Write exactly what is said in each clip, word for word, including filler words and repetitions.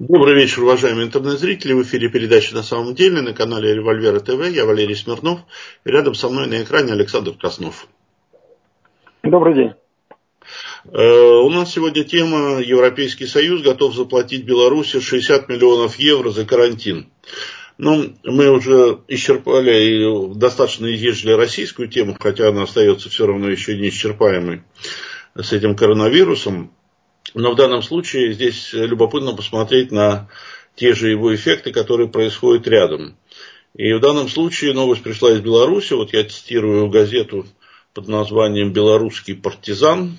Добрый вечер, уважаемые интернет-зрители. В эфире передача «На самом деле» на канале Револьвера ТВ. Я Валерий Смирнов. И рядом со мной на экране Александр Краснов. Добрый день. У нас сегодня тема: Европейский Союз готов заплатить Беларуси шестьдесят миллионов евро за карантин. Ну, мы уже исчерпали и достаточно изъезжали российскую тему, хотя она остается все равно еще не исчерпаемой с этим коронавирусом. Но в данном случае здесь любопытно посмотреть на те же его эффекты, которые происходят рядом. И в данном случае новость пришла из Беларуси. Вот я цитирую газету под названием «Белорусский партизан».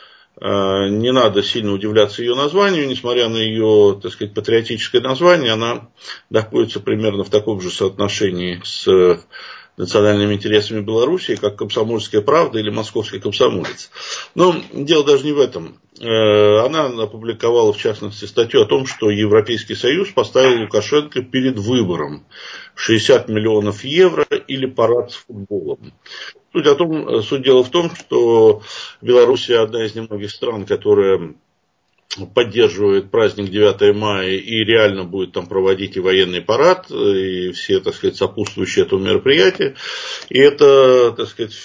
Не надо сильно удивляться ее названию, несмотря на ее, так сказать, патриотическое название, она находится примерно в таком же соотношении с национальными интересами Беларуси, как «Комсомольская правда» или «Московский комсомолец». Но дело даже не в этом. Она опубликовала, в частности, статью о том, что Европейский Союз поставил Лукашенко перед выбором: шестьдесят миллионов евро или парад с футболом. Суть, о том, суть дела в том, что Белоруссия одна из немногих стран, которая поддерживает праздник девятое мая и реально будет там проводить и военный парад, и все, так сказать, сопутствующие этому мероприятию. И это, так сказать,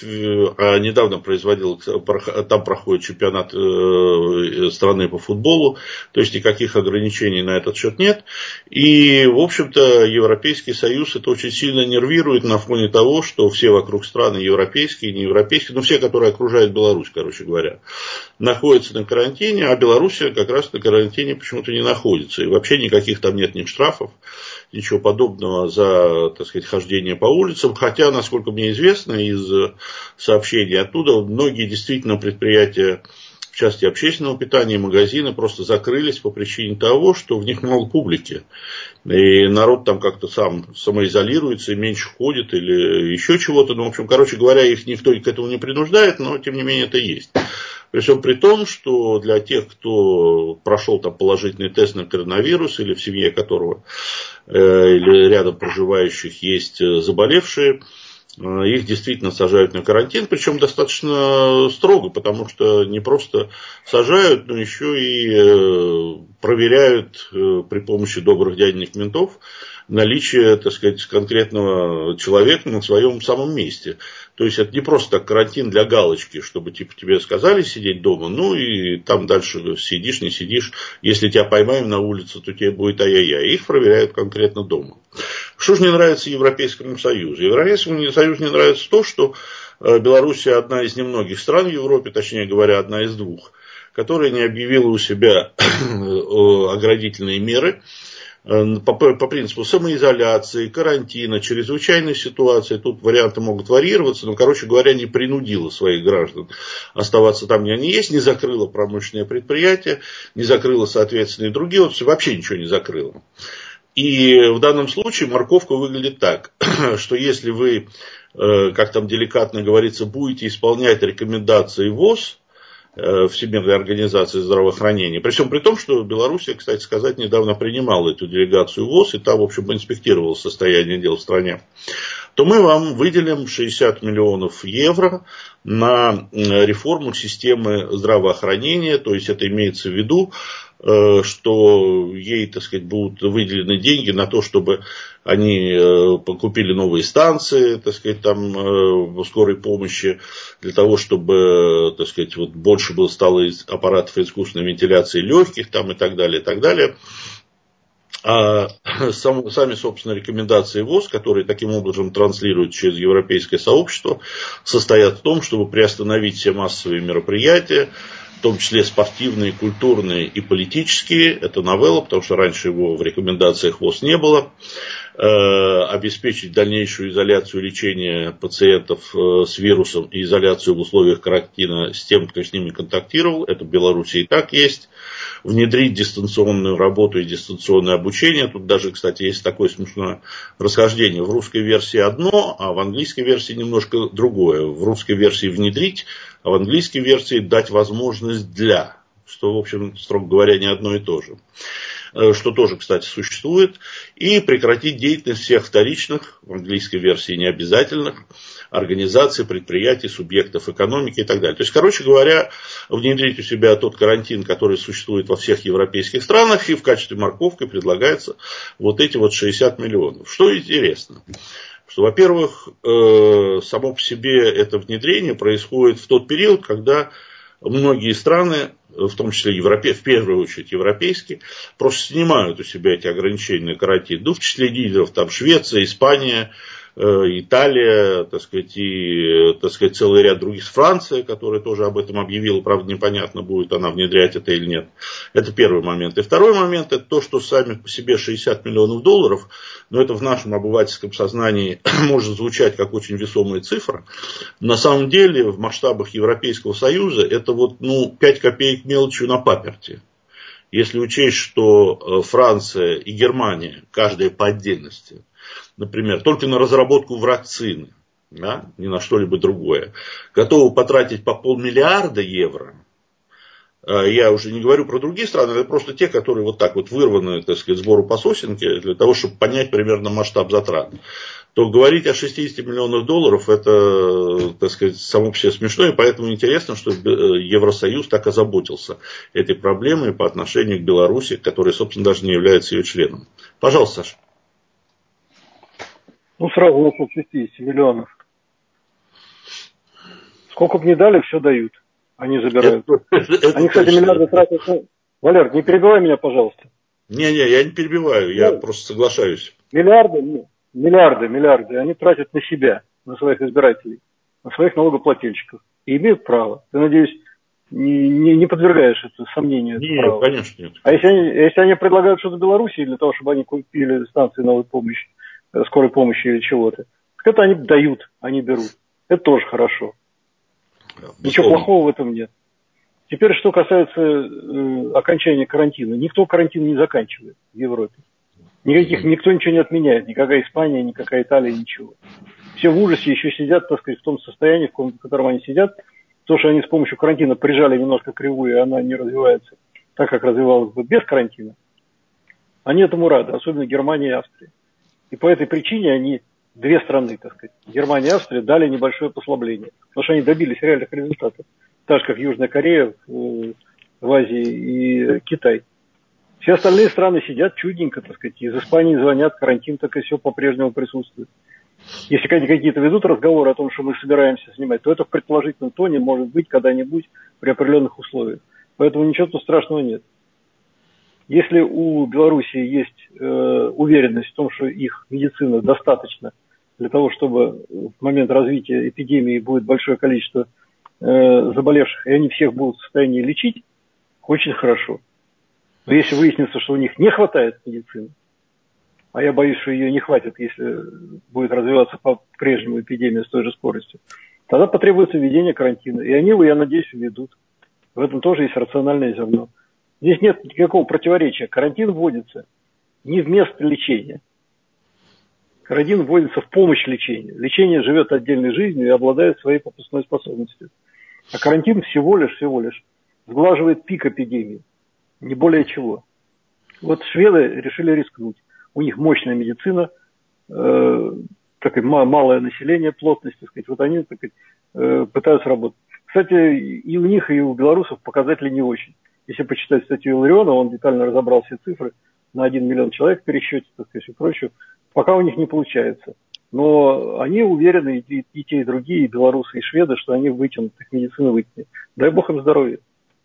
а недавно производил, там проходит чемпионат страны по футболу, то есть никаких ограничений на этот счет нет. И, в общем-то, Европейский Союз это очень сильно нервирует на фоне того, что все вокруг страны европейские, не европейские, ну все, которые окружают Беларусь, короче говоря, находятся на карантине, а Беларусь как раз на карантине почему-то не находится. И вообще никаких там нет ни штрафов, ничего подобного за, так сказать, хождение по улицам. Хотя, насколько мне известно из сообщений оттуда, многие действительно предприятия в части общественного питания, магазины просто закрылись по причине того, что в них много публики. И народ там как-то сам самоизолируется и меньше ходит или еще чего-то. Ну, в общем, короче говоря, их никто к этому не принуждает, но тем не менее это есть. При всем при том, что для тех, кто прошел там положительный тест на коронавирус, или в семье которого, э, или рядом проживающих есть заболевшие, э, их действительно сажают на карантин, причем достаточно строго, потому что не просто сажают, но еще и э, проверяют э, при помощи добрых дяденек ментов наличие, так сказать, конкретного человека на своем самом месте. То есть это не просто так карантин для галочки, чтобы типа тебе сказали сидеть дома, ну и там дальше сидишь, не сидишь. Если тебя поймаем на улице, то тебе будет ай-яй-яй. Их проверяют конкретно дома. Что же не нравится Европейскому Союзу? Европейскому Союзу не нравится то, что Белоруссия одна из немногих стран в Европе, точнее говоря, одна из двух, которая не объявила у себя оградительные меры по, по принципу самоизоляции, карантина, чрезвычайной ситуации. Тут варианты могут варьироваться, но, короче говоря, не принудила своих граждан оставаться там, где они есть, не закрыла промышленные предприятия, не закрыла, соответственно, и другие отрасли, вообще ничего не закрыла. И в данном случае морковка выглядит так, что если вы, как там деликатно говорится, будете исполнять рекомендации ВОЗ, Всемирной организации здравоохранения. При всем при том, что Белоруссия, кстати сказать, недавно принимала эту делегацию ВОЗ и там, в общем, инспектировала состояние дел в стране, то мы вам выделим шестьдесят миллионов евро на реформу системы здравоохранения. То есть это имеется в виду, что ей, так сказать, будут выделены деньги на то, чтобы они покупили новые станции, так сказать, там скорой помощи, для того, чтобы, так сказать, вот больше было стало аппаратов искусственной вентиляции легких, там и так далее, и так далее. А сам, сами, собственно, рекомендации ВОЗ, которые таким образом транслируют через европейское сообщество, состоят в том, чтобы приостановить все массовые мероприятия, в том числе спортивные, культурные и политические. Это новелла, потому что раньше его в рекомендациях ВОЗ не было. Обеспечить дальнейшую изоляцию лечения пациентов с вирусом и изоляцию в условиях карантина с тем, кто с ними контактировал. Это в Беларуси и так есть. Внедрить дистанционную работу и дистанционное обучение. Тут даже, кстати, есть такое смешное расхождение. В русской версии одно, а в английской версии немножко другое. В русской версии внедрить, а в английской версии дать возможность для. Что, в общем, строго говоря, не одно и то же. Что тоже, кстати, существует. И прекратить деятельность всех вторичных, в английской версии необязательных, организаций, предприятий, субъектов экономики и так далее. То есть, короче говоря, внедрить у себя тот карантин, который существует во всех европейских странах, и в качестве морковки предлагается вот эти вот шестьдесят миллионов. Что интересно, что, во-первых, само по себе это внедрение происходит в тот период, когда многие страны, в том числе европе, в первую очередь европейские, просто снимают у себя эти ограничения на карантин. Ну, в числе лидеров там Швеция, Испания, Италия, так сказать, и, так сказать, целый ряд других, Франция, которая тоже об этом объявила, правда, непонятно, будет она внедрять это или нет. Это первый момент. И второй момент, это то, что сами по себе шестьдесят миллионов долларов, но это в нашем обывательском сознании может звучать как очень весомая цифра. На самом деле, в масштабах Европейского Союза, это вот, ну, пять копеек мелочью на паперти. Если учесть, что Франция и Германия, каждая по отдельности, например, только на разработку вакцины, да, ни на что-либо другое, готовы потратить по полмиллиарда евро. Я уже не говорю про другие страны, это просто те, которые вот так вот вырваны, так сказать, сбору по сосенке, для того, чтобы понять примерно масштаб затрат. То говорить о шестидесяти миллионах долларов, это, так сказать, само по себе смешно, и поэтому интересно, что Евросоюз так озаботился этой проблемой по отношению к Беларуси, которая, собственно, даже не является ее членом. Пожалуйста, Саша. Ну, сразу насчет шестидесяти миллионов. Сколько бы ни дали, все дают. Они забирают. Это, это Они, кстати, точно. Миллиарды тратят. Валер, не перебивай меня, пожалуйста. Не-не, я не перебиваю, я ну, просто соглашаюсь. Миллиарды, миллиарды, миллиарды. Они тратят на себя, на своих избирателей, на своих налогоплательщиков. И имеют право. Ты, надеюсь, не, не, не подвергаешь это сомнению. Нет, это конечно нет. А если они, если они предлагают что-то Белоруссии для того, чтобы они купили станции новой помощи, скорой помощи или чего-то, так это они дают, они берут. Это тоже хорошо. Да, ничего плохого в этом нет. Теперь, что касается э, окончания карантина. Никто карантин не заканчивает в Европе. Никаких, никто ничего не отменяет. Никакая Испания, никакая Италия, ничего. Все в ужасе еще сидят, так сказать, в том состоянии, в котором они сидят. То, что они с помощью карантина прижали немножко кривую, и она не развивается так, как развивалась бы без карантина. Они этому рады, особенно Германия и Австрия. И по этой причине они, две страны, так сказать, Германия и Австрия, дали небольшое послабление. Потому что они добились реальных результатов. Так же, как Южная Корея в Азии и Китай. Все остальные страны сидят чудненько, так сказать. Из Испании звонят, карантин так и все по-прежнему присутствует. Если какие-то ведут разговоры о том, что мы собираемся снимать, то это в предположительном тоне может быть когда-нибудь при определенных условиях. Поэтому ничего тут страшного нет. Если у Белоруссии есть э, уверенность в том, что их медицина достаточно для того, чтобы в момент развития эпидемии будет большое количество э, заболевших, и они всех будут в состоянии лечить, очень хорошо. Но если выяснится, что у них не хватает медицины, а я боюсь, что ее не хватит, если будет развиваться по-прежнему эпидемия с той же скоростью, тогда потребуется введение карантина. И они его, я надеюсь, введут. В этом тоже есть рациональное зерно. Здесь нет никакого противоречия. Карантин вводится не вместо лечения. Карантин вводится в помощь лечению. Лечение живет отдельной жизнью и обладает своей пропускной способностью. А карантин всего лишь, всего лишь сглаживает пик эпидемии. Не более чего. Вот шведы решили рискнуть. У них мощная медицина, э, такое малое население, плотность, так сказать. Вот они так сказать, э, пытаются работать. Кстати, и у них, и у белорусов показатели не очень. Если почитать статью Иллариона, он детально разобрал все цифры на один миллион человек в пересчете, так сказать, и прочее. Пока у них не получается. Но они уверены, и, и те, и другие, и белорусы, и шведы, что они вытянут, их медицина вытянет. Дай бог им здоровья.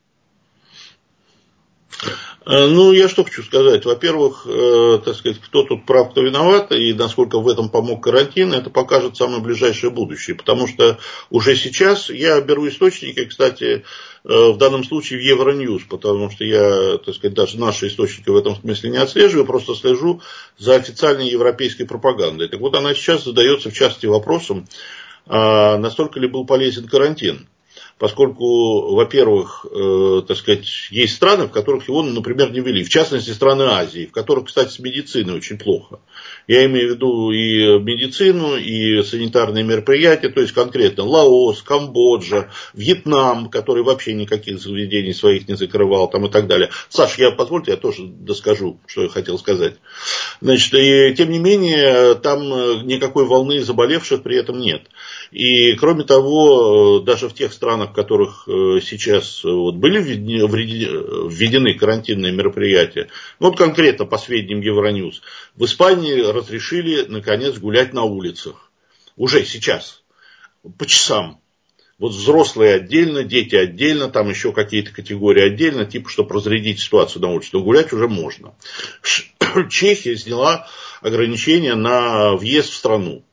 Ну, я что хочу сказать. Во-первых, э, так сказать, кто тут прав, кто виноват, и насколько в этом помог карантин, это покажет самое ближайшее будущее. Потому что уже сейчас я беру источники, кстати, э, в данном случае в Евроньюз, потому что я, так сказать, даже наши источники в этом смысле не отслеживаю, просто слежу за официальной европейской пропагандой. Так вот, она сейчас задается, в частности, вопросом, а настолько ли был полезен карантин. поскольку, во-первых, э, так сказать, есть страны, в которых его, например, не ввели. В частности, страны Азии, в которых, кстати, с медициной очень плохо. Я имею в виду и медицину, и санитарные мероприятия, то есть конкретно Лаос, Камбоджа, Вьетнам, который вообще никаких заведений своих не закрывал, там, и так далее. Саш, я, позвольте, я тоже доскажу, что я хотел сказать. Значит, и тем не менее, там никакой волны заболевших при этом нет. И, кроме того, даже в тех странах, в которых сейчас вот были введены карантинные мероприятия, ну, вот конкретно по сведениям Евроньюз, в Испании разрешили, наконец, гулять на улицах. Уже сейчас. По часам. Вот взрослые отдельно, дети отдельно, там еще какие-то категории отдельно, типа, чтобы разрядить ситуацию на улице. Но гулять уже можно. Чехия сняла ограничения на въезд в страну.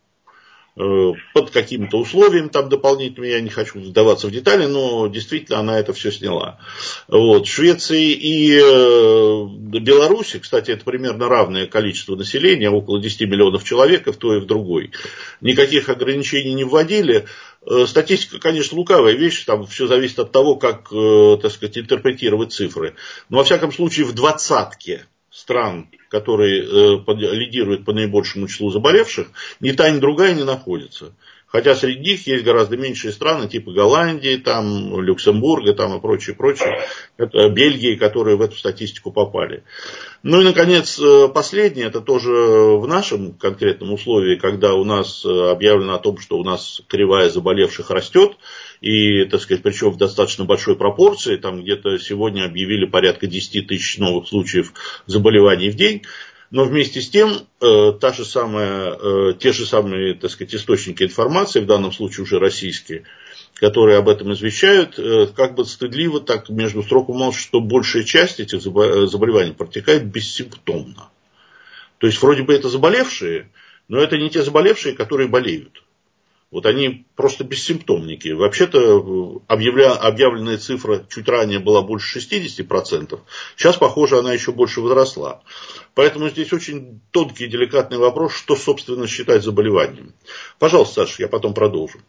Под какими-то условиями там дополнительными, я не хочу вдаваться в детали, но действительно она это все сняла. Вот. В Швеции и Беларуси, кстати, это примерно равное количество населения, около десять миллионов человек и в той, и в другой. Никаких ограничений не вводили. Статистика, конечно, лукавая вещь, там все зависит от того, как, так сказать, интерпретировать цифры. Но, во всяком случае, в двадцатке стран, которые э, под, лидируют по наибольшему числу заболевших, ни та, ни другая не находится. Хотя среди них есть гораздо меньшие страны, типа Голландии, там, Люксембурга там, и прочее, прочее. Это Бельгии, которые в эту статистику попали. Ну и, наконец, последнее, это тоже в нашем конкретном условии, когда у нас объявлено о том, что у нас кривая заболевших растет, и, так сказать, причем в достаточно большой пропорции, там где-то сегодня объявили порядка десять тысяч новых случаев заболеваний в день. Но вместе с тем, э, та же самая, э, те же самые, так сказать, источники информации, в данном случае уже российские, которые об этом извещают, э, как бы стыдливо так между строк умолчат, что большая часть этих заболеваний протекает бессимптомно. То есть, вроде бы это заболевшие, но это не те заболевшие, которые болеют. Вот они просто бессимптомники. Вообще-то объявля... объявленная цифра чуть ранее была больше шестьдесят процентов. Сейчас, похоже, она еще больше возросла. Поэтому здесь очень тонкий и деликатный вопрос, что, собственно, считать заболеванием. Пожалуйста, Саша, я потом продолжу.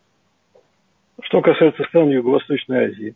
Что касается стран Юго-Восточной Азии.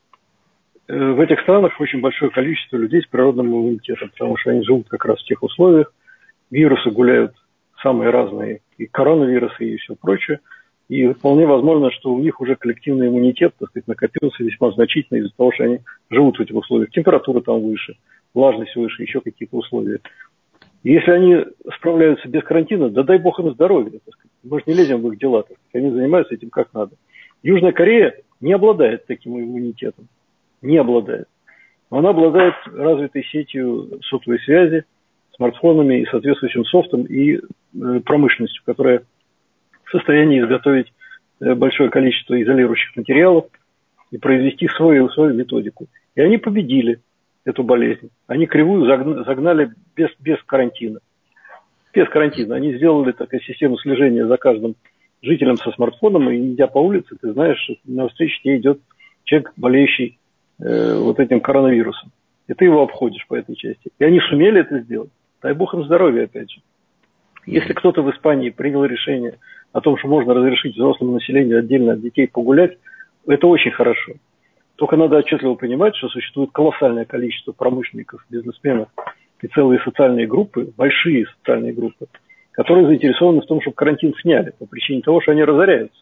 В этих странах очень большое количество людей с природным иммунитетом, потому что они живут как раз в тех условиях. Вирусы гуляют самые разные, и коронавирусы, и все прочее. И вполне возможно, что у них уже коллективный иммунитет, так сказать, накопился весьма значительно из-за того, что они живут в этих условиях. Температура там выше, влажность выше, еще какие-то условия. И если они справляются без карантина, да дай бог им здоровья. Так сказать. Мы же не лезем в их дела, так сказать. Они занимаются этим как надо. Южная Корея не обладает таким иммунитетом. Не обладает. Но она обладает развитой сетью сотовой связи, смартфонами и соответствующим софтом и э, промышленностью, которая в состоянии изготовить э, большое количество изолирующих материалов и произвести свою, свою методику. И они победили эту болезнь. Они кривую загнали без, без карантина. Без карантина. Они сделали такую систему слежения за каждым жителем со смартфоном, и идя по улице, ты знаешь, что навстречу тебе идет человек, болеющий э, вот этим коронавирусом. И ты его обходишь по этой части. И они сумели это сделать. Дай бог им здоровья, опять же. Если кто-то в Испании принял решение о том, что можно разрешить взрослому населению отдельно от детей погулять, это очень хорошо. Только надо отчетливо понимать, что существует колоссальное количество промышленников, бизнесменов и целые социальные группы, большие социальные группы, которые заинтересованы в том, чтобы карантин сняли по причине того, что они разоряются.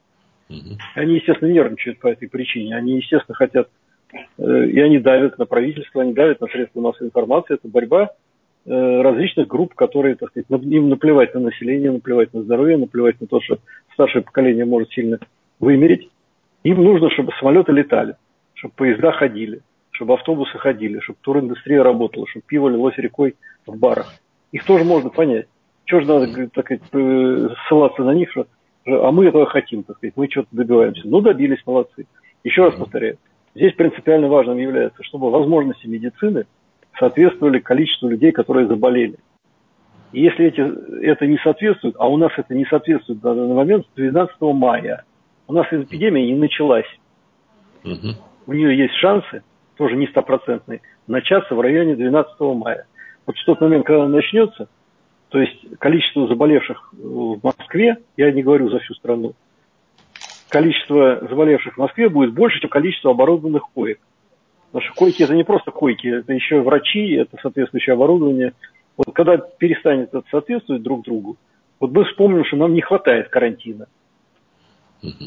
Они, естественно, нервничают по этой причине. Они, естественно, хотят, э, и они давят на правительство, они давят на средства массовой информации. Это борьба различных групп, которые, так сказать, им наплевать на население, наплевать на здоровье, наплевать на то, что старшее поколение может сильно вымереть. Им нужно, чтобы самолеты летали, чтобы поезда ходили, чтобы автобусы ходили, чтобы туриндустрия работала, чтобы пиво лилось рекой в барах. Их тоже можно понять. Чего же надо, так сказать, ссылаться на них, что, а мы этого хотим, так сказать, мы что-то добиваемся. Ну, добились, молодцы. Еще раз повторяю, здесь принципиально важным является, чтобы возможности медицины соответствовали количеству людей, которые заболели. И если эти, это не соответствует, а у нас это не соответствует на данный момент, с двенадцатого мая у нас эпидемия не началась. Угу. У нее есть шансы, тоже не стопроцентные, начаться в районе двенадцатого мая. Вот в тот момент, когда она начнется, то есть количество заболевших в Москве, я не говорю за всю страну, количество заболевших в Москве будет больше, чем количество оборудованных коек. Потому что койки это не просто койки, это еще врачи, это соответствующее оборудование. Вот когда перестанет это соответствовать друг другу, вот мы вспомним, что нам не хватает карантина. Uh-huh.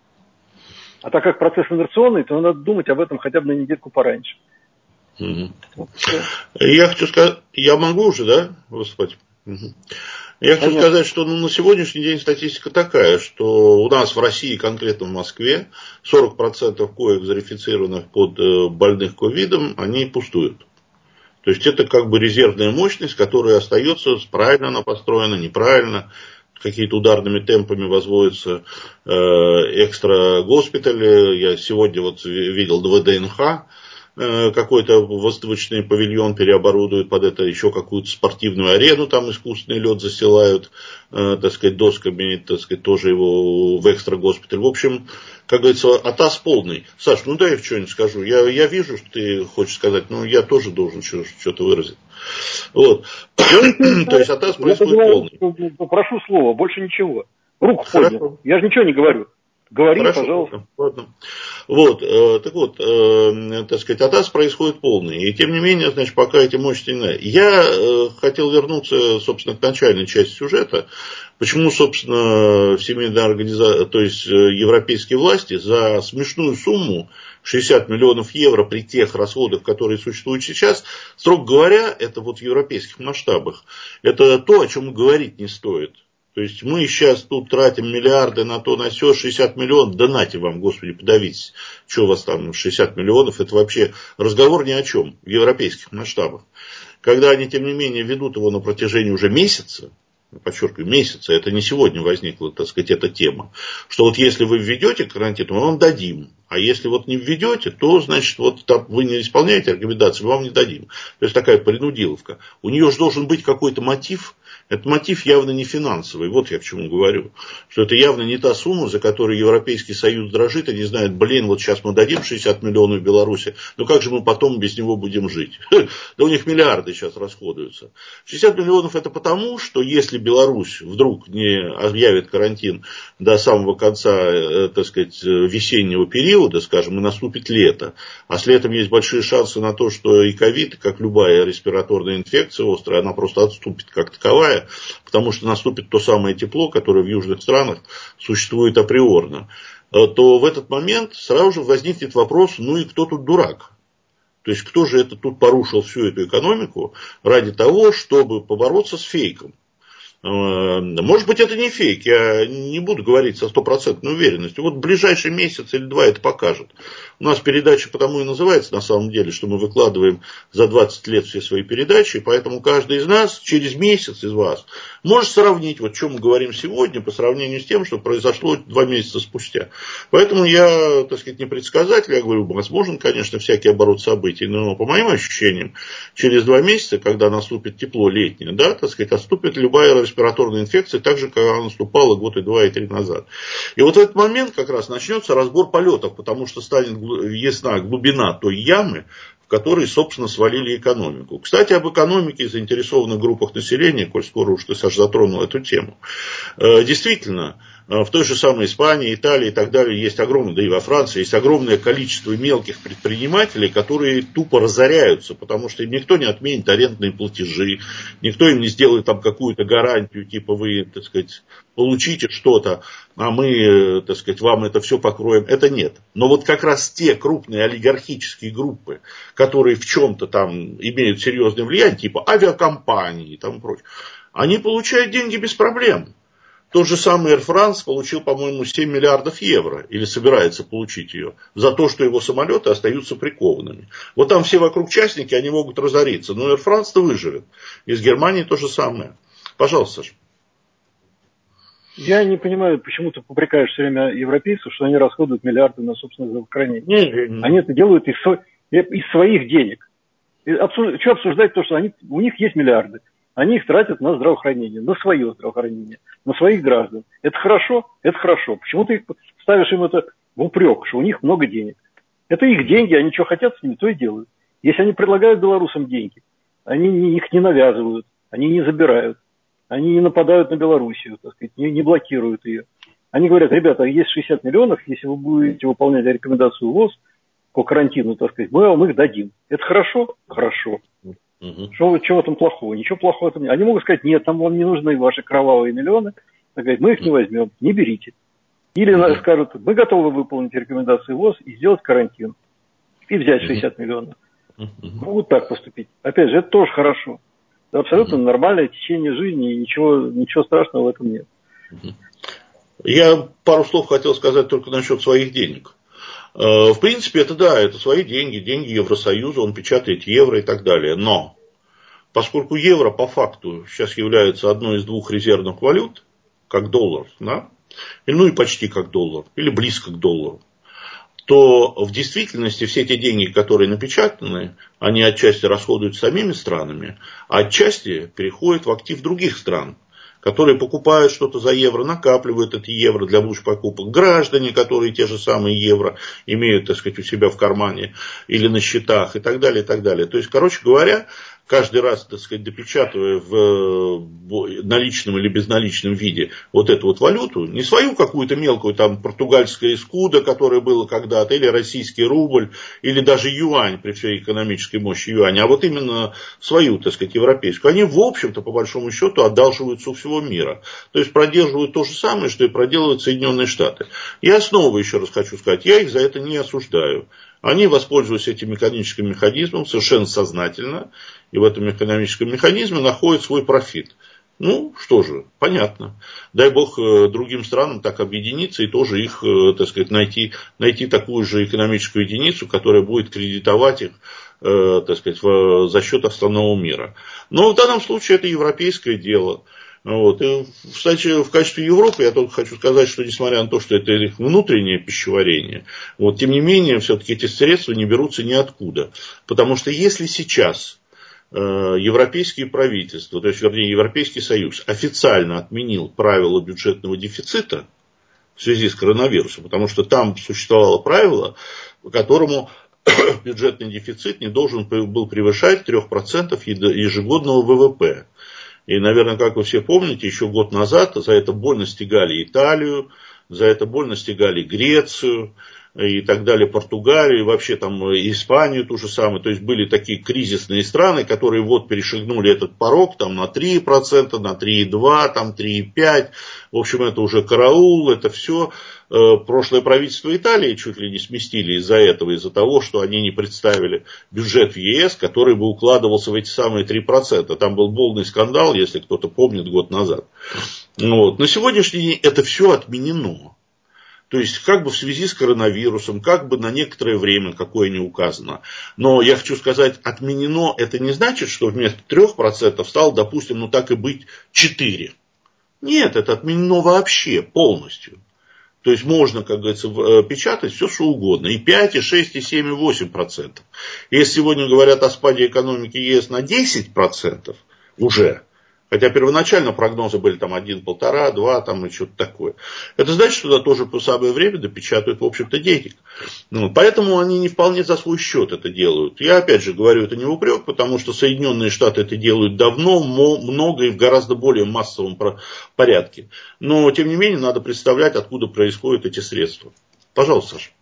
А так как процесс инерционный, то надо думать об этом хотя бы на недельку пораньше. Uh-huh. Вот, я хочу сказать, я могу уже, да, выступать? Uh-huh. Я хочу Конечно. сказать, что ну, на сегодняшний день статистика такая, что у нас в России, конкретно в Москве, сорок процентов коек, зарифицированных под больных ковидом, они пустуют. То есть это как бы резервная мощность, которая остается, правильно она построена, неправильно, какие-то ударными темпами возводятся э, экстра госпитали. Я сегодня вот видел в ДНХ, какой-то выставочный павильон переоборудуют под это, еще какую-то спортивную арену, там искусственный лед застилают, э, так сказать, досками, так сказать, тоже его в экстра госпиталь. В общем, как говорится, атас полный. Саш, ну дай я что-нибудь скажу. Я, я вижу, что ты хочешь сказать, но я тоже должен что-то выразить. Вот. То есть атас происходит полный. Прошу слова, больше ничего. Руку поднял. Я же ничего не говорю. Говори, Хорошо, пожалуйста. Ладно. Вот, э, так вот, э, так сказать, атас происходит полный. И тем не менее, значит, пока эти мощности не... Я э, хотел вернуться, собственно, к начальной части сюжета. Почему, собственно, всемирная организация, то есть европейские власти за смешную сумму шестьдесят миллионов евро при тех расходах, которые существуют сейчас, строго говоря, это вот в европейских масштабах, это то, о чем говорить не стоит. То есть мы сейчас тут тратим миллиарды на то, на сё, шестьдесят миллионов, да нате вам, господи, подавитесь. Что у вас там шестьдесят миллионов, это вообще разговор ни о чем в европейских масштабах. Когда они, тем не менее, ведут его на протяжении уже месяца, подчеркиваю, месяца, это не сегодня возникла, так сказать, эта тема, что вот если вы введете карантин, то мы вам дадим. А если вот не введете, то, значит, вот там вы не исполняете рекомендации, мы вам не дадим. То есть такая принудиловка. У нее же должен быть какой-то мотив. Этот мотив явно не финансовый. Вот я к чему говорю. Что это явно не та сумма, за которую Европейский Союз дрожит и не знает, блин, вот сейчас мы дадим шестьдесят миллионов Беларуси, но как же мы потом без него будем жить? Да у них миллиарды сейчас расходуются. шестьдесят миллионов это потому, что если Беларусь вдруг не объявит карантин до самого конца, так сказать, весеннего периода, скажем, и наступит лето, а с летом есть большие шансы на то, что и ковид, как любая респираторная инфекция острая, она просто отступит как таковая, потому что наступит то самое тепло, которое в южных странах существует априорно, то в этот момент сразу же возникнет вопрос, ну и кто тут дурак? То есть кто же это тут порушил всю эту экономику ради того, чтобы побороться с фейком? Может быть, это не фейк, я не буду говорить со стопроцентной уверенностью. Вот ближайший месяц или два это покажет. У нас передача потому и называется на самом деле, что мы выкладываем за двадцать лет все свои передачи, поэтому каждый из нас через месяц из вас может сравнить, вот что мы говорим сегодня по сравнению с тем, что произошло два месяца спустя. Поэтому я, так сказать, не предсказатель, я говорю, возможен, конечно, всякий оборот событий, но по моим ощущениям, через два месяца, когда наступит тепло летнее, да, так сказать, отступит любая респираторная инфекция, так же, как она наступала год и два, и три назад. И вот в этот момент как раз начнется разбор полетов, потому что станет ясна глубина той ямы, в которой, собственно, свалили экономику. Кстати, об экономике и заинтересованных группах населения, коль скоро уж ты, Саша, затронул эту тему. Действительно, в той же самой Испании, Италии и так далее есть огромное, да и во Франции, есть огромное количество мелких предпринимателей, которые тупо разоряются, потому что им никто не отменит арендные платежи, никто им не сделает там какую-то гарантию, типа вы, так сказать, получите что-то, а мы, так сказать, вам это все покроем. Это нет. Но вот как раз те крупные олигархические группы, которые в чем-то там имеют серьезное влияние, типа авиакомпании и тому прочее, они получают деньги без проблем. Тот же самый Air France получил, по-моему, семь миллиардов евро, или собирается получить ее, за то, что его самолеты остаются прикованными. Вот там все вокруг частники, они могут разориться, но Air France-то выживет. Из Германии то же самое. Пожалуйста, Саша. Я не понимаю, почему ты попрекаешь все время европейцев, что они расходуют миллиарды на собственное здравоохранение. Не, не. Они это делают из, из своих денег. И обсуж... Что обсуждать то, что они... у них есть миллиарды. Они их тратят на здравоохранение, на свое здравоохранение, на своих граждан. Это хорошо? Это хорошо. Почему ты ставишь им это в упрек, что у них много денег? Это их деньги, они что хотят с ними, то и делают. Если они предлагают белорусам деньги, они их не навязывают, они не забирают, они не нападают на Белоруссию, так сказать, не, не блокируют ее. Они говорят, ребята, есть шестьдесят миллионов, если вы будете выполнять рекомендацию ВОЗ по карантину, так сказать, мы вам их дадим. Это хорошо? Хорошо. Угу. Что, что в этом плохого? Ничего плохого в этом нет. Они могут сказать, нет, нам вам не нужны ваши кровавые миллионы. Говорят, мы их не возьмем, не берите. Или угу. скажут, мы готовы выполнить рекомендации ВОЗ и сделать карантин. И взять шестьдесят миллионов. Угу. Могут так поступить. Опять же, это тоже хорошо. Это абсолютно угу. нормальное течение жизни, и ничего, ничего страшного в этом нет. Угу. Я пару слов хотел сказать только насчет своих денег. В принципе, это да, это свои деньги, деньги Евросоюза, он печатает евро и так далее. Но, поскольку евро по факту сейчас является одной из двух резервных валют, как доллар, да, ну и почти как доллар, или близко к доллару, то в действительности все те деньги, которые напечатаны, они отчасти расходуются самими странами, а отчасти переходят в актив других стран, которые покупают что-то за евро, накапливают эти евро для будущих покупок. Граждане, которые те же самые евро имеют, так сказать, у себя в кармане или на счетах и так далее, и так далее. То есть, короче говоря, каждый раз, так сказать, допечатывая в наличном или безналичном виде вот эту вот валюту, не свою какую-то мелкую, там, португальское эскудо, которое было когда-то, или российский рубль, или даже юань, при всей экономической мощи юаня, а вот именно свою, так сказать, европейскую, они, в общем-то, по большому счету, одалживаются у всего мира. То есть, проделывают то же самое, что и проделывают Соединенные Штаты. Я снова еще раз хочу сказать, я их за это не осуждаю. Они воспользуются этим экономическим механизмом совершенно сознательно, и в этом экономическом механизме находят свой профит. Ну, что же, понятно. Дай бог другим странам так объединиться и тоже их, так сказать, найти, найти такую же экономическую единицу, которая будет кредитовать их, так сказать, за счет остального мира. Но в данном случае это европейское дело. Вот. И, кстати, в качестве Европы я только хочу сказать, что несмотря на то, что это их внутреннее пищеварение, вот, тем не менее, все-таки эти средства не берутся ниоткуда. Потому что если сейчас э, европейские правительства, то есть, вернее, Европейский Союз официально отменил правила бюджетного дефицита в связи с коронавирусом, потому что там существовало правило, по которому бюджетный дефицит не должен был превышать три процента ежегодного ВВП. И, наверное, как вы все помните, еще год назад за это больно стягали Италию, за это больно стягали Грецию и так далее, Португалию, и вообще там Испанию ту же самую. То есть были такие кризисные страны, которые вот перешагнули этот порог там, на три процента, на три целых два десятых, там три целых пять десятых. В общем, это уже караул, это все. Прошлое правительство Италии чуть ли не сместили из-за этого, из-за того, что они не представили бюджет в ЕС, который бы укладывался в эти самые три процента. Там был полный скандал, если кто-то помнит, год назад. Вот. На сегодняшний день это все отменено. То есть, как бы в связи с коронавирусом, как бы на некоторое время, какое не указано. Но я хочу сказать, отменено, это не значит, что вместо трех процентов стало, допустим, ну так и быть, четыре процента. Нет, это отменено вообще полностью. То есть, можно, как говорится, печатать все, что угодно. И пять, и шесть, и семь, и восемь процентов. Если сегодня говорят о спаде экономики ЕС на десять процентов уже, хотя первоначально прогнозы были там один, полтора, два, там и что-то такое. Это значит, что туда тоже по самое время допечатают, в общем-то, денег. Ну, поэтому они не вполне за свой счет это делают. Я опять же говорю, это не в упрек, потому что Соединенные Штаты это делают давно, много и в гораздо более массовом порядке. Но, тем не менее, надо представлять, откуда происходят эти средства. Пожалуйста, Саша.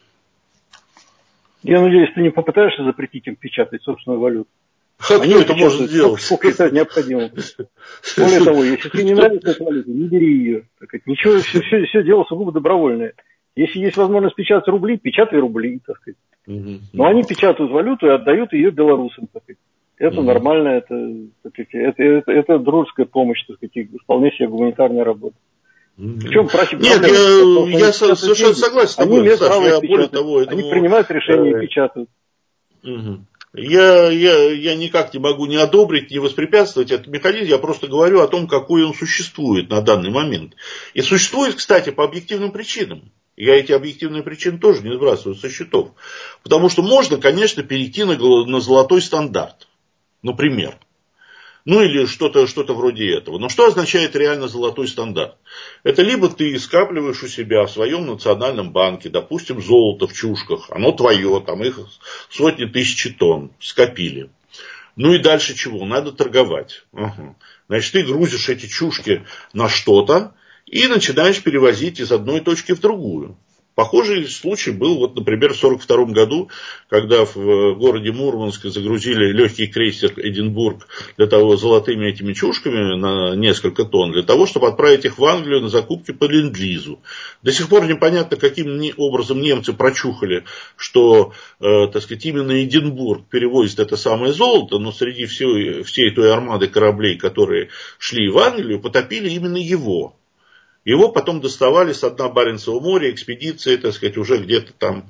Я надеюсь, ты не попытаешься запретить им печатать собственную валюту. Как кто это может сделать? Сколько это необходимо. Более того, если тебе не нравится эта валюта, не бери ее. Ничего, все, все, все дело сугубо добровольное. Если есть возможность печатать рубли, печатай рубли, так сказать. Угу. Но они печатают валюту и отдают ее белорусам, так сказать. Это угу. нормально, это, это, это, это дружеская помощь, так сказать, вполне себе гуманитарная работа. В чем просить? Нет, проблема? я, я совершенно деньги. Согласен с тобой, они Саш, я более того... Они думаю, принимают решения и печатают. Угу. Я, я, я никак не могу не одобрить, не воспрепятствовать этому механизму, я просто говорю о том, какой он существует на данный момент. И существует, кстати, по объективным причинам. Я эти объективные причины тоже не сбрасываю со счетов. Потому что можно, конечно, перейти на, на золотой стандарт. Например. Ну или что-то, что-то вроде этого. Но что означает реально золотой стандарт? Это либо ты скапливаешь у себя в своем национальном банке, допустим, золото в чушках, оно твое, там их сотни тысяч тонн скопили. Ну и дальше чего? Надо торговать. Ага. Значит, ты грузишь эти чушки на что-то, и начинаешь перевозить из одной точки в другую. Похожий случай был, вот, например, в сорок втором году, когда в городе Мурманск загрузили легкий крейсер «Эдинбург» для того, золотыми этими чушками на несколько тонн, для того, чтобы отправить их в Англию на закупки по ленд-лизу. До сих пор непонятно, каким образом немцы прочухали, что, э, так сказать, именно Эдинбург перевозит это самое золото, но среди всей, всей той армады кораблей, которые шли в Англию, потопили именно его. Его потом доставали с дна Баренцева моря, экспедиции, так сказать, уже где-то там,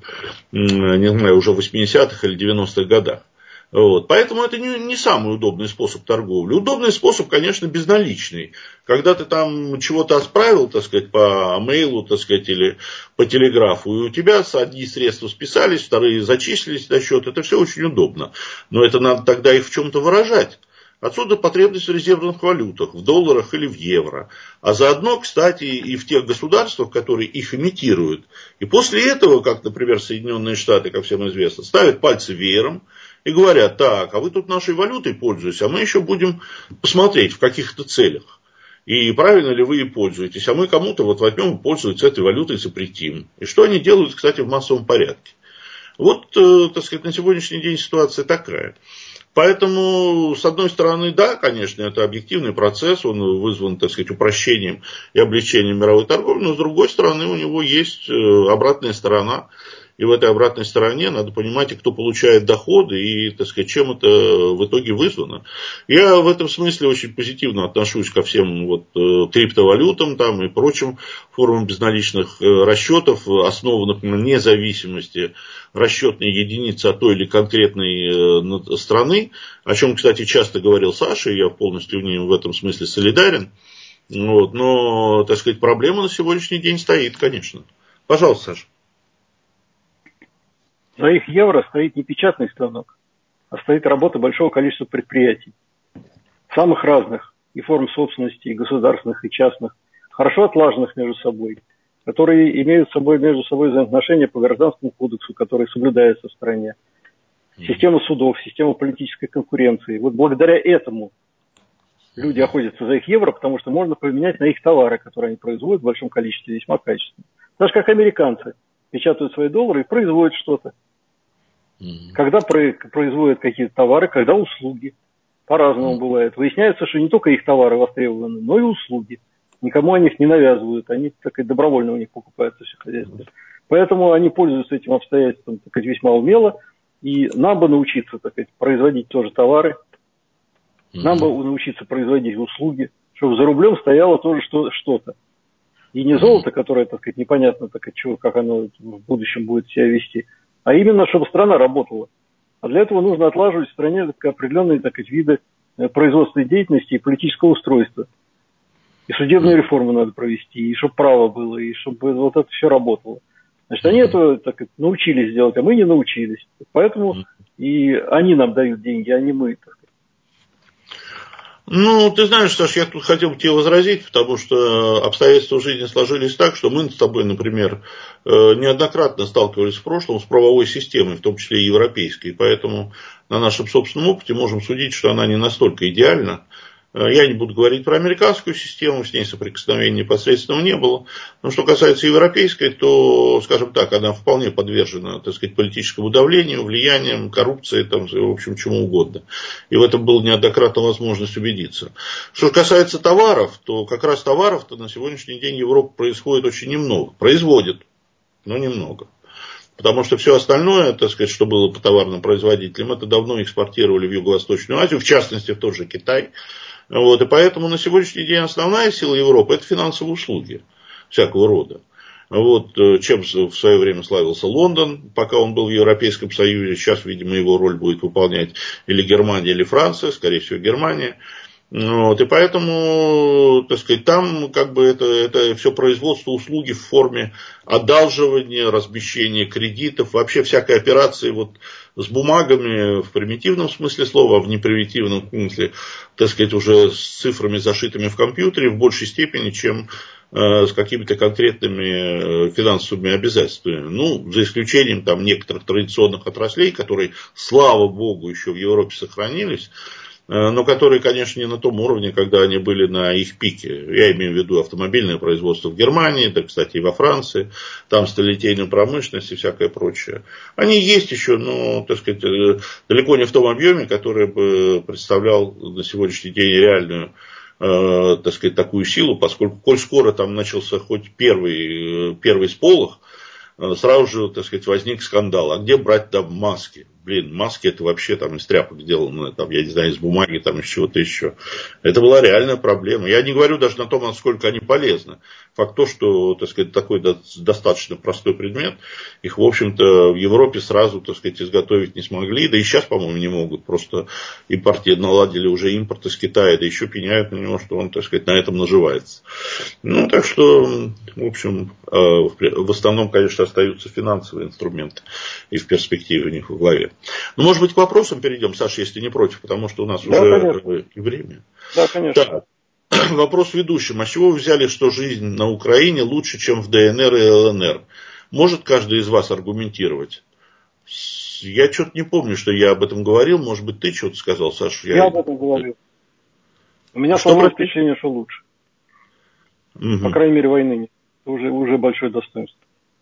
не знаю, уже в восьмидесятых или девяностых годах. Вот. Поэтому это не, не самый удобный способ торговли. Удобный способ, конечно, безналичный. Когда ты там чего-то отправил, так сказать, по мейлу, так сказать, или по телеграфу, и у тебя одни средства списались, вторые зачислились на счет, это все очень удобно. Но это надо тогда их в чем-то выражать. Отсюда потребность в резервных валютах, в долларах или в евро. А заодно, кстати, и в тех государствах, которые их имитируют. И после этого, как, например, Соединенные Штаты, как всем известно, ставят пальцы веером и говорят: так, а вы тут нашей валютой пользуетесь, а мы еще будем посмотреть в каких-то целях. И правильно ли вы ей пользуетесь, а мы кому-то вот возьмем и пользуемся этой валютой и запретим. И что они делают, кстати, в массовом порядке. Вот, так сказать, на сегодняшний день ситуация такая. Поэтому, с одной стороны, да, конечно, это объективный процесс, он вызван, так сказать, упрощением и облегчением мировой торговли, но, с другой стороны, у него есть обратная сторона. И в этой обратной стороне надо понимать, и кто получает доходы, и, так сказать, чем это в итоге вызвано. Я в этом смысле очень позитивно отношусь ко всем вот, криптовалютам там, и прочим формам безналичных расчетов, основанных на независимости расчетной единицы от той или конкретной страны, о чем, кстати, часто говорил Саша, и я полностью в этом смысле солидарен. Вот, но, так сказать, проблема на сегодняшний день стоит, конечно. Пожалуйста, Саша. За их евро стоит не печатный станок, а стоит работа большого количества предприятий. Самых разных, и форм собственности, и государственных, и частных, хорошо отлаженных между собой, которые имеют с собой, между собой взаимоотношения по гражданскому кодексу, который соблюдается в стране. Система судов, система политической конкуренции. Вот благодаря этому люди охотятся за их евро, потому что можно поменять на их товары, которые они производят в большом количестве, весьма качественно. Так же, как американцы печатают свои доллары и производят что-то. Mm-hmm. Когда производят какие-то товары, когда услуги. По-разному mm-hmm. бывает. Выясняется, что не только их товары востребованы, но и услуги. Никому они их не навязывают. Они так сказать, добровольно у них покупаются все хозяйство. Mm-hmm. Поэтому они пользуются этим обстоятельством так сказать, весьма умело. И нам бы научиться так сказать, производить тоже товары. Mm-hmm. Нам бы научиться производить услуги. Чтобы за рублем стояло тоже что-то. И не золото, которое, так сказать, непонятно, так сказать, как оно в будущем будет себя вести, а именно, чтобы страна работала. А для этого нужно отлаживать в стране так, определенные так сказать, виды производственной деятельности и политического устройства. И судебную реформу надо провести, и чтобы право было, и чтобы вот это все работало. Значит, они этого так сказать, научились делать, а мы не научились. Поэтому и они нам дают деньги, а не мы. Так сказать. Ну, ты знаешь, Саш, я тут хотел бы тебе возразить, потому что обстоятельства жизни сложились так, что мы с тобой, например, неоднократно сталкивались в прошлом с правовой системой, в том числе и европейской, поэтому на нашем собственном опыте можем судить, что она не настолько идеальна. Я не буду говорить про американскую систему, с ней соприкосновения непосредственного не было. Но что касается европейской, то, скажем так, она вполне подвержена, так сказать, политическому давлению, влиянию, коррупции, там, в общем, чему угодно. И в этом была неоднократно возможность убедиться. Что касается товаров, то как раз товаров-то на сегодняшний день Европа происходит очень немного. Производит, но немного. Потому что все остальное, так сказать, что было по товарным производителям, это давно экспортировали в Юго-Восточную Азию, в частности, в тот же Китай. Вот, и поэтому на сегодняшний день основная сила Европы – это финансовые услуги всякого рода. Вот, чем в свое время славился Лондон, пока он был в Европейском Союзе. Сейчас, видимо, его роль будет выполнять или Германия, или Франция, скорее всего, Германия. Вот, и поэтому, так сказать, там как бы это, это все производство услуги в форме одалживания, размещения кредитов, вообще всякой операции вот с бумагами в примитивном смысле слова, а в непримитивном смысле, так сказать, уже с цифрами, зашитыми в компьютере в большей степени, чем э, с какими-то конкретными финансовыми обязательствами. Ну, за исключением там некоторых традиционных отраслей, которые, слава богу, еще в Европе сохранились. но которые, конечно, не на том уровне, когда они были на их пике. Я имею в виду автомобильное производство в Германии, да, кстати, и во Франции, там сталелитейная промышленность и всякое прочее. Они есть еще, но, так сказать, далеко не в том объеме, который бы представлял на сегодняшний день реальную, так сказать, такую силу, поскольку, коль скоро там начался хоть первый, первый сполох, сразу же, так сказать, возник скандал. А где брать там маски? Блин, маски это вообще там из тряпок сделано, там, я не знаю, из бумаги, там, из чего-то еще. Это была реальная проблема. Я не говорю даже на том, насколько они полезны. Факт то, что, так сказать, такой достаточно простой предмет, их, в общем-то, в Европе сразу, так сказать, изготовить не смогли. Да и сейчас, по-моему, не могут. Просто импорте наладили уже импорт из Китая, да еще пеняют на него, что он, так сказать, на этом наживается. Ну, так что, в общем, в основном, конечно, остаются финансовые инструменты. И в перспективе у них в главе. Ну, может быть, к вопросам перейдем, Саша, если не против, потому что у нас да, уже конечно. И время. Да, конечно. Так. Вопрос ведущим. А с чего вы взяли, что жизнь на Украине лучше, чем в ДНР и ЛНР? Может каждый из вас аргументировать? Я что-то не помню, что я об этом говорил. Может быть, ты что-то сказал, Саша? Я, я об этом говорил. У меня сложилось впечатление, что лучше. Угу. По крайней мере, войны нет. Это уже, уже большое достоинство.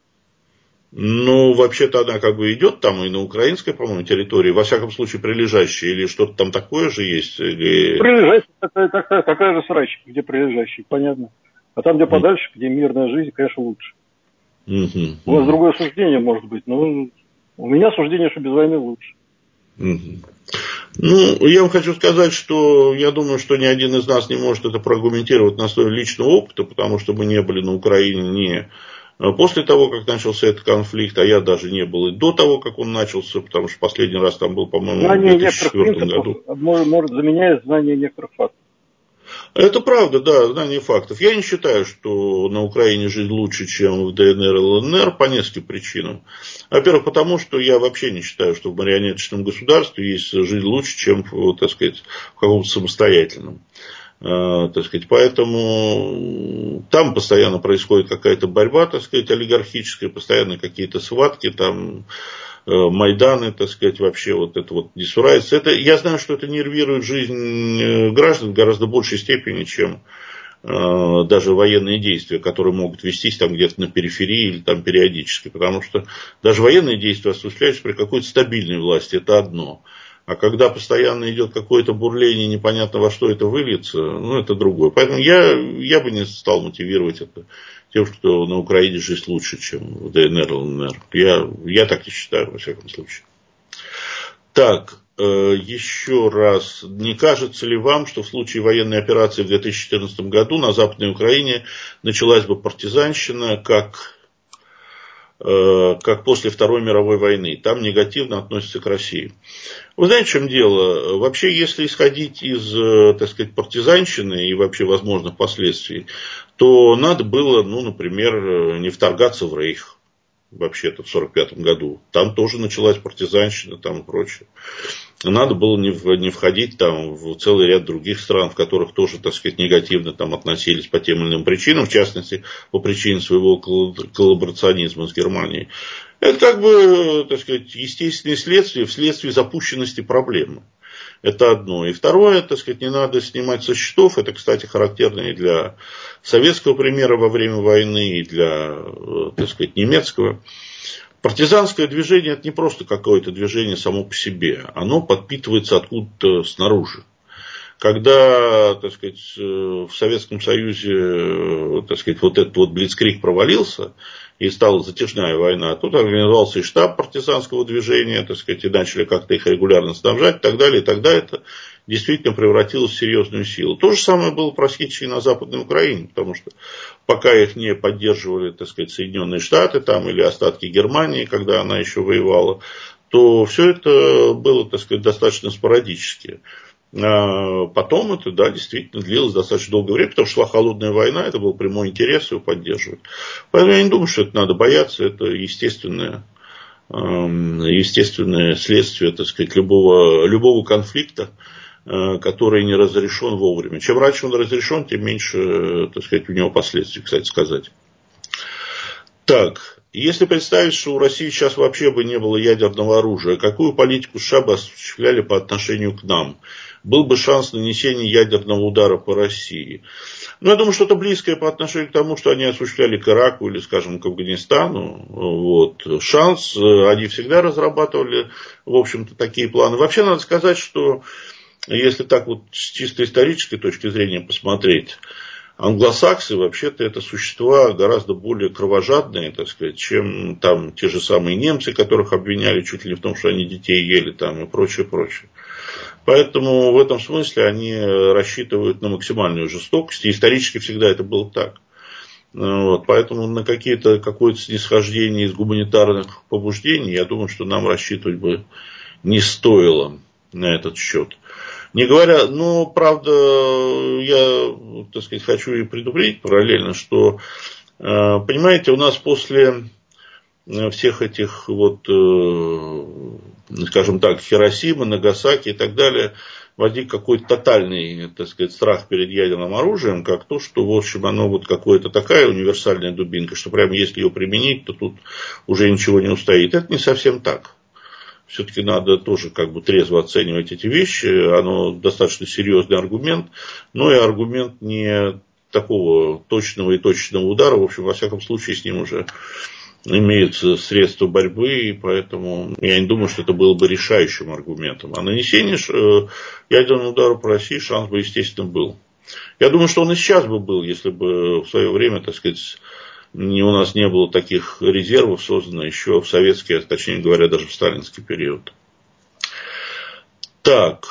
Ну, вообще-то она как бы идет там и на украинской, по-моему, территории, во всяком случае, прилежащей, или что-то там такое же есть? Или... Прилежащая, такая, такая, такая же срачка, где прилежащий, понятно. А там, где подальше, где мирная жизнь, конечно, лучше. Mm-hmm. У вас другое суждение, может быть, но у меня суждение, что без войны лучше. Mm-hmm. Ну, я вам хочу сказать, что я думаю, что ни один из нас не может это проаргументировать на основе личного опыта, потому что мы не были на Украине ни после того, как начался этот конфликт, а я даже не был и до того, как он начался, потому что последний раз там был, по-моему, в две тысячи четвёртом году. Может, заменяет знание некоторых фактов. Это правда, да, знание фактов. Я не считаю, что на Украине жизнь лучше, чем в ДНР и ЛНР, по нескольким причинам. Во-первых, потому что я вообще не считаю, что в марионеточном государстве есть жизнь лучше, чем, так сказать, в каком-то самостоятельном. Так сказать, поэтому там постоянно происходит какая-то борьба, так сказать, олигархическая, постоянно какие-то схватки, там Майданы, так сказать, вообще вот это вот несуразица. Это, я знаю, что это нервирует жизнь граждан в гораздо большей степени, чем э, даже военные действия, которые могут вестись там где-то на периферии или там периодически. Потому что даже военные действия осуществляются при какой-то стабильной власти, это одно. А когда постоянно идет какое-то бурление, непонятно во что это выльется, ну, это другое. Поэтому я, я бы не стал мотивировать это тем, что на Украине жизнь лучше, чем в ДНР, ЛНР. Я, я так не считаю, во всяком случае. Так, э, еще раз. Не кажется ли вам, что в случае военной операции в две тысячи четырнадцатом году на Западной Украине началась бы партизанщина, как... как после Второй мировой войны. Там негативно относятся к России. Вы знаете, в чем дело? Вообще, если исходить из, так сказать, партизанщины и вообще возможных последствий, то надо было, ну, например, не вторгаться в Рейх. Вообще-то в сорок пятом году. Там тоже началась партизанщина, там и прочее. Надо было не, в, не входить там в целый ряд других стран, в которых тоже, так сказать, негативно там относились по тем или иным причинам, в частности, по причине своего коллаборационизма с Германией. Это как бы, так сказать, естественные следствия вследствие запущенности проблемы. Это одно. И второе, так сказать, не надо снимать со счетов. Это, кстати, характерно и для советского примера во время войны, и для, так сказать, немецкого. Партизанское движение – это не просто какое-то движение само по себе. Оно подпитывается откуда-то снаружи. Когда, так сказать, в Советском Союзе, так сказать, вот этот вот блицкриг провалился, и стала затяжная война, тут организовался и штаб партизанского движения, так сказать, и начали как-то их регулярно снабжать, и так далее, и тогда это действительно превратилось в серьезную силу. То же самое было практически и на Западной Украине, потому что пока их не поддерживали, так сказать, Соединенные Штаты там, или остатки Германии, когда она еще воевала, то все это было, так сказать, достаточно спорадически. А потом это, да, действительно длилось достаточно долгое время, потому что шла холодная война, это был прямой интерес его поддерживать. Поэтому я не думаю, что это надо бояться, это естественное, естественное следствие, так сказать, любого, любого конфликта, который не разрешен вовремя. Чем раньше он разрешен, тем меньше, так сказать, у него последствий, кстати сказать. Так. Так, если представить, что у России сейчас вообще бы не было ядерного оружия, какую политику США бы осуществляли по отношению к нам? Был бы шанс нанесения ядерного удара по России? Ну, я думаю, что-то близкое по отношению к тому, что они осуществляли к Ираку или, скажем, к Афганистану. Вот. Шанс, они всегда разрабатывали, в общем-то, такие планы. Вообще, надо сказать, что если так вот с чисто исторической точки зрения посмотреть, англосаксы, вообще-то, это существа гораздо более кровожадные, так сказать, чем там те же самые немцы, которых обвиняли чуть ли не в том, что они детей ели там и прочее, прочее. Поэтому в этом смысле они рассчитывают на максимальную жестокость, и исторически всегда это было так. Вот, поэтому на какие-то, какое-то снисхождение из гуманитарных побуждений, я думаю, что нам рассчитывать бы не стоило на этот счет. Не говоря, но, правда, я, так сказать, хочу и предупредить параллельно, что, понимаете, у нас после всех этих вот, скажем так, Хиросимы, Нагасаки и так далее, возник какой-то тотальный, так сказать, страх перед ядерным оружием, как то, что, в общем, оно вот какая-то такая универсальная дубинка, что прямо если ее применить, то тут уже ничего не устоит. Это не совсем так. Все-таки надо тоже как бы трезво оценивать эти вещи. Оно достаточно серьезный аргумент, но и аргумент не такого точного и точечного удара. В общем, во всяком случае, с ним уже имеются средства борьбы, и поэтому я не думаю, что это было бы решающим аргументом. А нанесение ядерного удара по России шанс бы, естественно, был. Я думаю, что он и сейчас бы был, если бы в свое время, так сказать, не, у нас не было таких резервов создано еще в советский, а точнее говоря, даже в сталинский период. Так.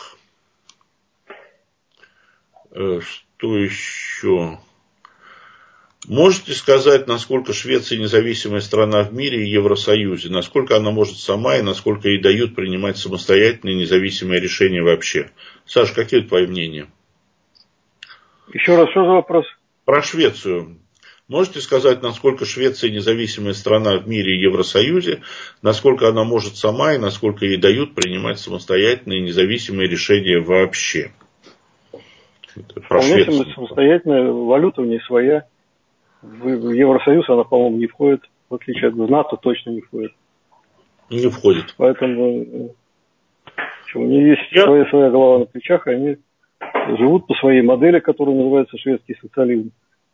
Что еще? Можете сказать, насколько Швеция независимая страна в мире и Евросоюзе? Насколько она может сама и насколько ей дают принимать самостоятельные независимые решения вообще? Саш, какие твои мнения? Еще раз, что за вопрос? Про Швецию. Можете сказать, насколько Швеция независимая страна в мире и Евросоюзе, насколько она может сама и насколько ей дают принимать самостоятельные независимые решения вообще? Про Швецию. Самостоятельная, валюта у нее своя. В Евросоюз она, по-моему, не входит, в отличие от НАТО, точно не входит. Не входит. Поэтому что, у нее есть Я... своя, своя голова на плечах, и они живут по своей модели, которая называется шведский социализм.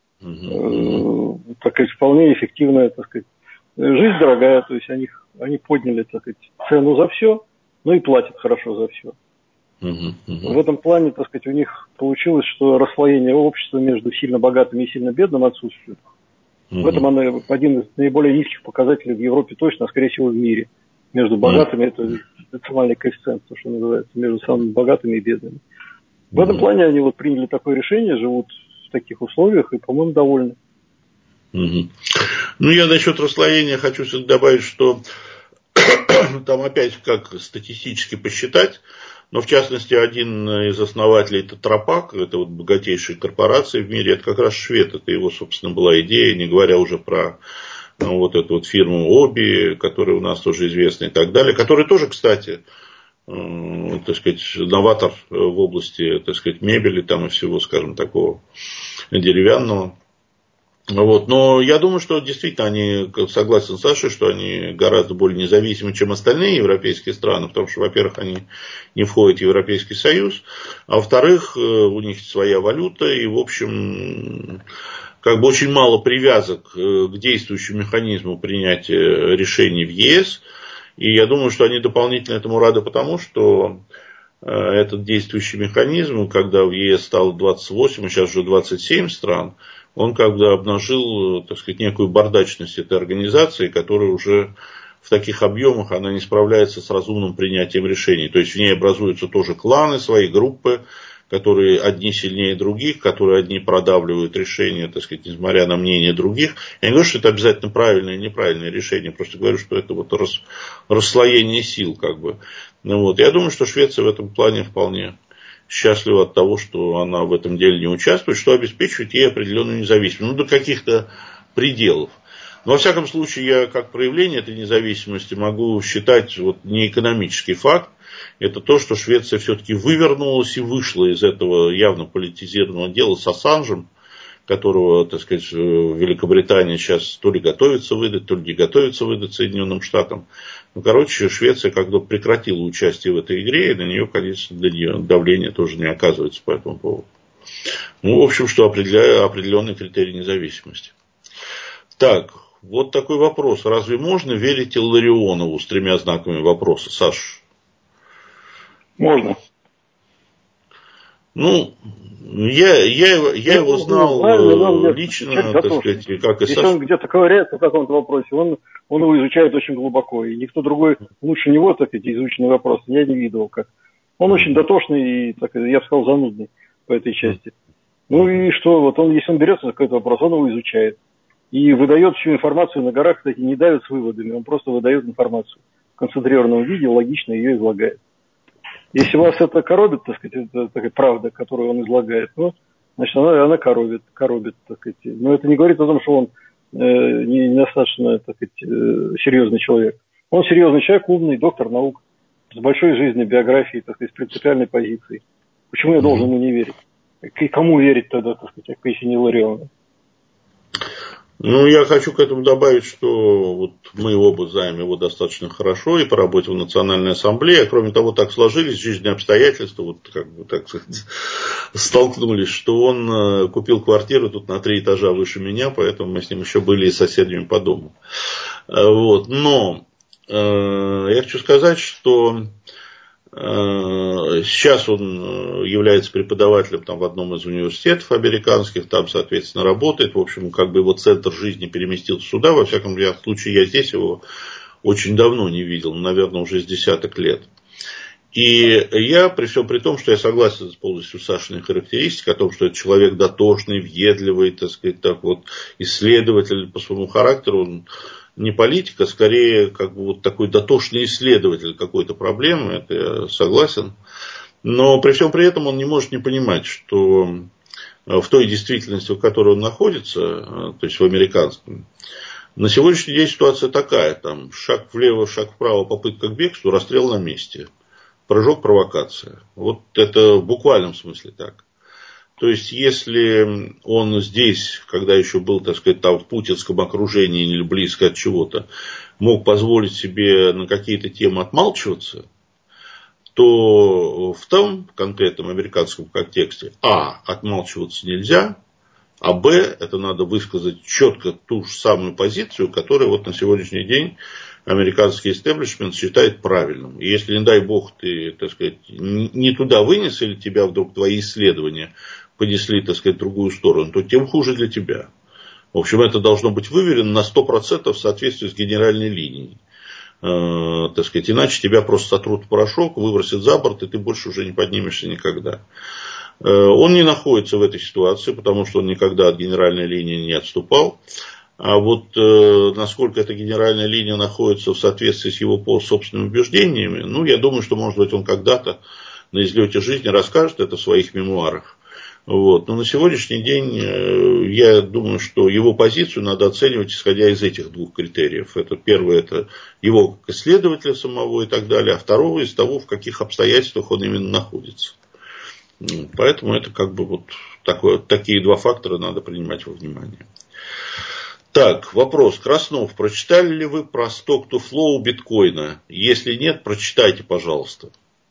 Угу. Э, так сказать, вполне эффективная, так сказать. Жизнь дорогая, то есть они, они подняли, так сказать, цену за все, но и платят хорошо за все. Uh-huh, uh-huh. В этом плане, так сказать, у них получилось, что расслоение общества между сильно богатым и сильно бедным отсутствует. Uh-huh. В этом оно один из наиболее низких показателей в Европе точно, а скорее всего в мире. Между богатыми, uh-huh. это национальный коэффициент, то, что называется, между самыми богатыми и бедными. В uh-huh. этом плане они вот приняли такое решение, живут в таких условиях и, по-моему, довольны. Uh-huh. Ну, я насчет расслоения хочу добавить, что там опять как статистически посчитать. Но, в частности, один из основателей Тетрапак, это вот богатейшая корпорация в мире, это как раз швед. Это его, собственно, была идея, не говоря уже про ну, вот эту вот фирму Оби, которая у нас тоже известна и так далее. Которая тоже, кстати, э, так сказать, новатор в области, так сказать, мебели там и всего, скажем, такого деревянного. Вот. Но я думаю, что действительно они, согласен с Сашей, что они гораздо более независимы, чем остальные европейские страны, потому что, во-первых, они не входят в Европейский Союз, а во-вторых, у них своя валюта, и, в общем, как бы очень мало привязок к действующему механизму принятия решений в ЕС, и я думаю, что они дополнительно этому рады потому, что этот действующий механизм, когда в ЕС стало двадцать восемь, а сейчас уже двадцать семь стран, он как бы обнажил, так сказать, некую бардачность этой организации, которая уже в таких объемах она не справляется с разумным принятием решений. То есть в ней образуются тоже кланы, свои группы, которые одни сильнее других, которые одни продавливают решения, так сказать, несмотря на мнение других. Я не говорю, что это обязательно правильное или неправильное решение, просто говорю, что это вот рас, расслоение сил, как бы. Ну, вот. Я думаю, что Швеция в этом плане вполне счастлива от того, что она в этом деле не участвует, что обеспечивает ей определенную независимость, ну, до каких-то пределов. Но, во всяком случае, я как проявление этой независимости могу считать вот не экономический факт, это то, что Швеция все-таки вывернулась и вышла из этого явно политизированного дела с Ассанжем, которого, так сказать, Великобритания сейчас то ли готовится выдать, то ли не готовится выдать Соединенным Штатам. Ну, короче, Швеция как бы прекратила участие в этой игре, и на нее, конечно, для нее давление тоже не оказывается по этому поводу. Ну, в общем, что определяет определенный критерий независимости. Так, вот такой вопрос. Разве можно верить Илларионову с тремя знаками вопроса, Саш? Можно. Ну, я, я, я его знал знаю, лично, так сказать, как и Если Саша. Он где-то ковыряется в каком-то вопросе, он, он его изучает очень глубоко. И никто другой лучше него, так сказать, изученные вопросы я не видел. Как. Он очень дотошный и, так, я бы сказал, занудный по этой части. Ну и что, вот он, если он берется за какой-то вопрос, он его изучает. И выдает всю информацию на горах, кстати, не давит с выводами, он просто выдает информацию в концентрированном виде, логично ее излагает. Если вас это коробит, так сказать, это такая правда, которую он излагает, ну, значит, она, она коробит, коробит, так сказать. Но это не говорит о том, что он э, не, недостаточно, так сказать, э, серьезный человек. Он серьезный человек, умный, доктор наук, с большой жизненной биографией, так сказать, с принципиальной позицией. Почему я должен ему не верить? И кому верить тогда, так сказать, если не Илларионову? Ну, я хочу к этому добавить, что вот мы оба знаем его достаточно хорошо и по работе в Национальной Ассамблее. А кроме того, так сложились жизненные обстоятельства, вот как бы так сказать, столкнулись, что он купил квартиру тут на три этажа выше меня, поэтому мы с ним еще были и соседями по дому. Вот. Но э, я хочу сказать, что сейчас он является преподавателем там, в одном из университетов американских, там, соответственно, работает. В общем, как бы его центр жизни переместился сюда. Во всяком случае, я здесь его очень давно не видел, наверное, уже с десяток лет. И я, при всем при том, что я согласен полностью с Сашиной характеристикой о том, что это человек дотошный, въедливый, так сказать, так вот, исследователь по своему характеру, он не политик, а скорее как бы вот такой дотошный исследователь какой-то проблемы, это я согласен. Но при всем при этом он не может не понимать, что в той действительности, в которой он находится, то есть в американском, на сегодняшний день ситуация такая, там шаг влево, шаг вправо, попытка к бегству, расстрел на месте, прыжок, провокация. Вот это в буквальном смысле так. То есть, если он здесь, когда еще был, так сказать, там в путинском окружении или близко от чего-то, мог позволить себе на какие-то темы отмалчиваться, то в том конкретном американском контексте, а, отмалчиваться нельзя, а, б, это надо высказать четко ту же самую позицию, которую вот на сегодняшний день американский истеблишмент считает правильным. И если, не дай бог, ты, так сказать, не туда вынес, или тебя вдруг твои исследования понесли, так сказать, в другую сторону, то тем хуже для тебя. В общем, это должно быть выверено на сто процентов в соответствии с генеральной линией. Э, так сказать, иначе тебя просто сотрут в порошок, выбросят за борт, и ты больше уже не поднимешься никогда. Э, он не находится в этой ситуации, потому что он никогда от генеральной линии не отступал. А вот э, насколько эта генеральная линия находится в соответствии с его собственными убеждениями, ну, я думаю, что, может быть, он когда-то на излете жизни расскажет это в своих мемуарах. Вот. Но на сегодняшний день э, я думаю, что его позицию надо оценивать, исходя из этих двух критериев. Это первое, это его как исследователя самого и так далее, а второго из того, в каких обстоятельствах он именно находится. Поэтому это как бы вот такое, такие два фактора надо принимать во внимание. Так, вопрос. Краснов, прочитали ли вы про Stock-to-Flow биткоина? Если нет, прочитайте, пожалуйста.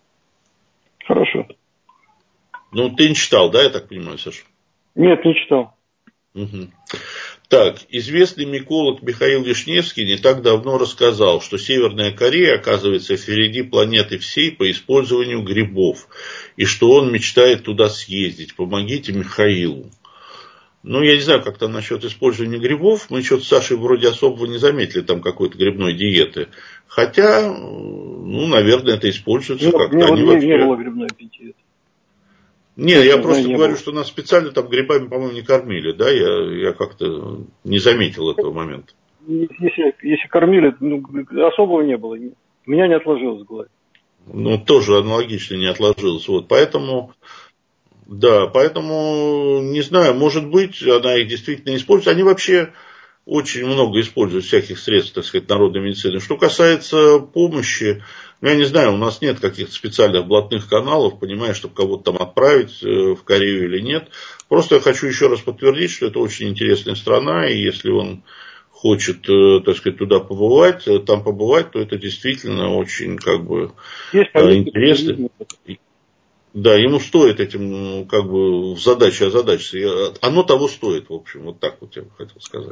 Хорошо. Ну, ты не читал, да, я так понимаю, Саша? Нет, не читал. Угу. Так, известный миколог Михаил Вишневский не так давно рассказал, что Северная Корея оказывается впереди планеты всей по использованию грибов, и что он мечтает туда съездить. Помогите Михаилу. Ну, я не знаю, как там насчет использования грибов. Мы что-то с Сашей вроде особого не заметили там какой-то грибной диеты. Хотя, ну, наверное, это используется ну, как-то. Не, Они не, вообще... не было грибной диеты. Не, я, я просто не говорю, было. что нас специально там грибами, по-моему, не кормили, да, я, я как-то не заметил этого момента. Если, если кормили, ну, особого не было. У меня не отложилось в голове. Ну, тоже аналогично не отложилось. Вот, поэтому, да, поэтому, не знаю, может быть, она их действительно использует. Они вообще очень много используют всяких средств, так сказать, народной медицины. Что касается помощи, я не знаю, у нас нет каких-то специальных блатных каналов, понимаешь, чтобы кого-то там отправить в Корею или нет. Просто я хочу еще раз подтвердить, что это очень интересная страна, и если он хочет, так сказать, туда побывать, там побывать, то это действительно очень, как бы, интересно. Да, ему стоит этим, как бы, в задаче озадачиться. Оно того стоит, в общем, вот так вот я бы хотел сказать.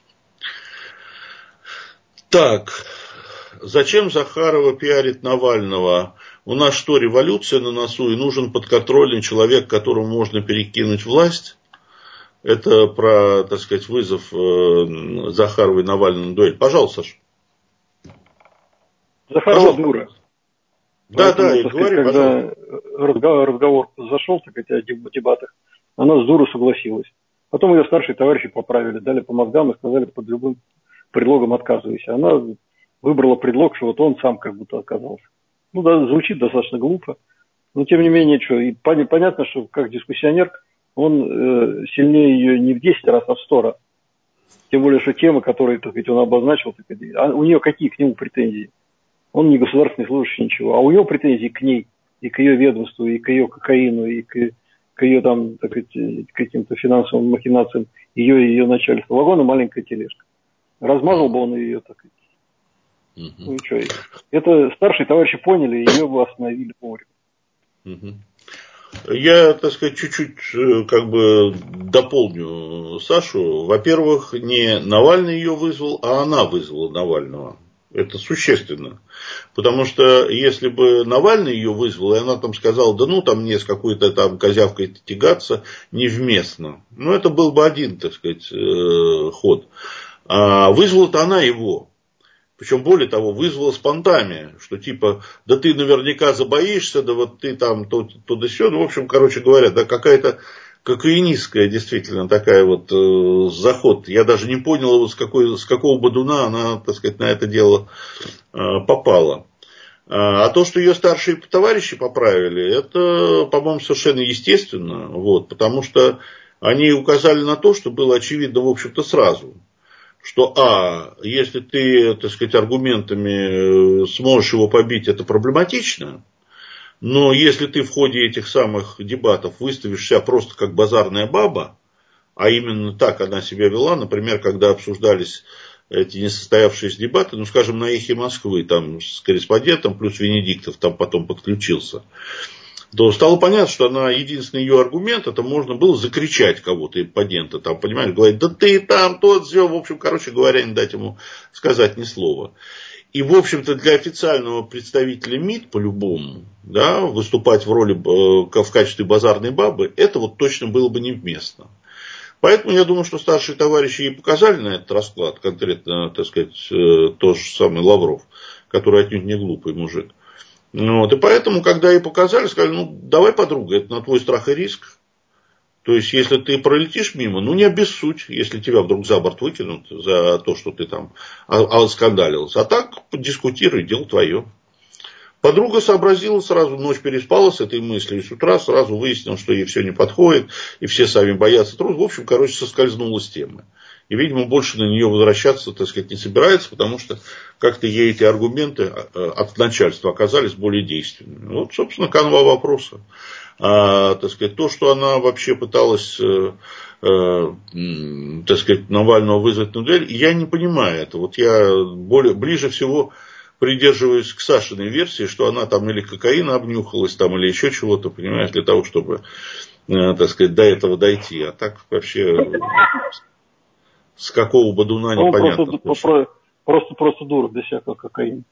Так, зачем Захарова пиарит Навального? У нас что, революция на носу, и нужен подконтрольный человек, которому можно перекинуть власть? Это про, так сказать, вызов Захаровой Навального на дуэль. Пожалуйста, Саша. Захарова дура. Да, Поэтому, да, и сказать, говори, когда разговор, разговор зашел, так сказать, о дебатах, она с дуру согласилась. Потом ее старшие товарищи поправили, дали по мозгам и сказали, под любым предлогом отказывайся. Она выбрала предлог, что вот он сам как будто отказался. Ну да, звучит достаточно глупо, но тем не менее, что, и понятно, что как дискуссионер он э, сильнее ее не в десять раз, а в сто раз. Тем более, что темы, которые, так сказать, он обозначил, так сказать, а у нее какие к нему претензии? Он не государственный служащий, ничего. А у него претензии к ней, и к ее ведомству, и к ее кокаину, и к, к ее там, так сказать, к каким-то финансовым махинациям, ее и ее начальства. Вагон и маленькая тележка. Размазал бы он ее, так сказать. Uh-huh. Ну и что? Это старшие товарищи поняли, и ее бы остановили вовремя. Uh-huh. Я, так сказать, чуть-чуть как бы дополню Сашу. Во-первых, не Навальный ее вызвал, а она вызвала Навального. Это существенно. Потому что если бы Навальный ее вызвал, и она там сказала, да ну там мне с какой-то там козявкой тягаться невместно. Ну это был бы один, так сказать, ход. А вызвала-то она его. Причем, более того, вызвала с понтами, что типа, да ты наверняка забоишься, да вот ты там то, то да сё. Ну, в общем, короче говоря, да какая-то кокаинистская действительно такая вот э, заход. Я даже не понял, с, какой, с какого бодуна она, так сказать, на это дело э, попала. А то, что ее старшие товарищи поправили, это, по-моему, совершенно естественно. Вот, потому что они указали на то, что было очевидно, в общем-то, сразу. Что, а, если ты, так сказать, аргументами сможешь его побить, это проблематично. Но если ты в ходе этих самых дебатов выставишь себя просто как базарная баба, а именно так она себя вела, например, когда обсуждались эти несостоявшиеся дебаты, ну, скажем, на «Эхе Москвы», там с корреспондентом, плюс Венедиктов там потом подключился, то стало понятно, что она, единственный ее аргумент, это можно было закричать кого-то, оппонента, там, понимаешь, говорить, да ты там, тот, все, в общем, короче говоря, не дать ему сказать ни слова. И, в общем-то, для официального представителя МИД, по-любому, да, выступать в роли, в качестве базарной бабы, это вот точно было бы невместно. Поэтому я думаю, что старшие товарищи ей показали на этот расклад, конкретно, так сказать, тот же самый Лавров, который отнюдь не глупый мужик. Вот, и поэтому, когда ей показали, сказали, ну, давай, подруга, это на твой страх и риск. То есть, если ты пролетишь мимо, ну, не обессудь, если тебя вдруг за борт выкинут за то, что ты там оскандалился. А так, подискутируй, дело твое. Подруга сообразила сразу, ночь переспала с этой мыслью, и с утра сразу выяснила, что ей все не подходит, и все сами боятся труд. В общем, короче, соскользнула с темы. И, видимо, больше на нее возвращаться, так сказать, не собирается, потому что как-то ей эти аргументы от начальства оказались более действенными. Вот, собственно, канва вопроса. А, так сказать, то, что она вообще пыталась, э, э, так сказать, Навального вызвать на дуэль, я не понимаю это. Вот я более, ближе всего придерживаюсь к Сашиной версии, что она там или кокаина обнюхалась, там, или еще чего-то, понимаешь, для того, чтобы, э, так сказать, до этого дойти. А так вообще... С какого бодуна непонятно. Просто, просто, просто дура, без всякого кокаина.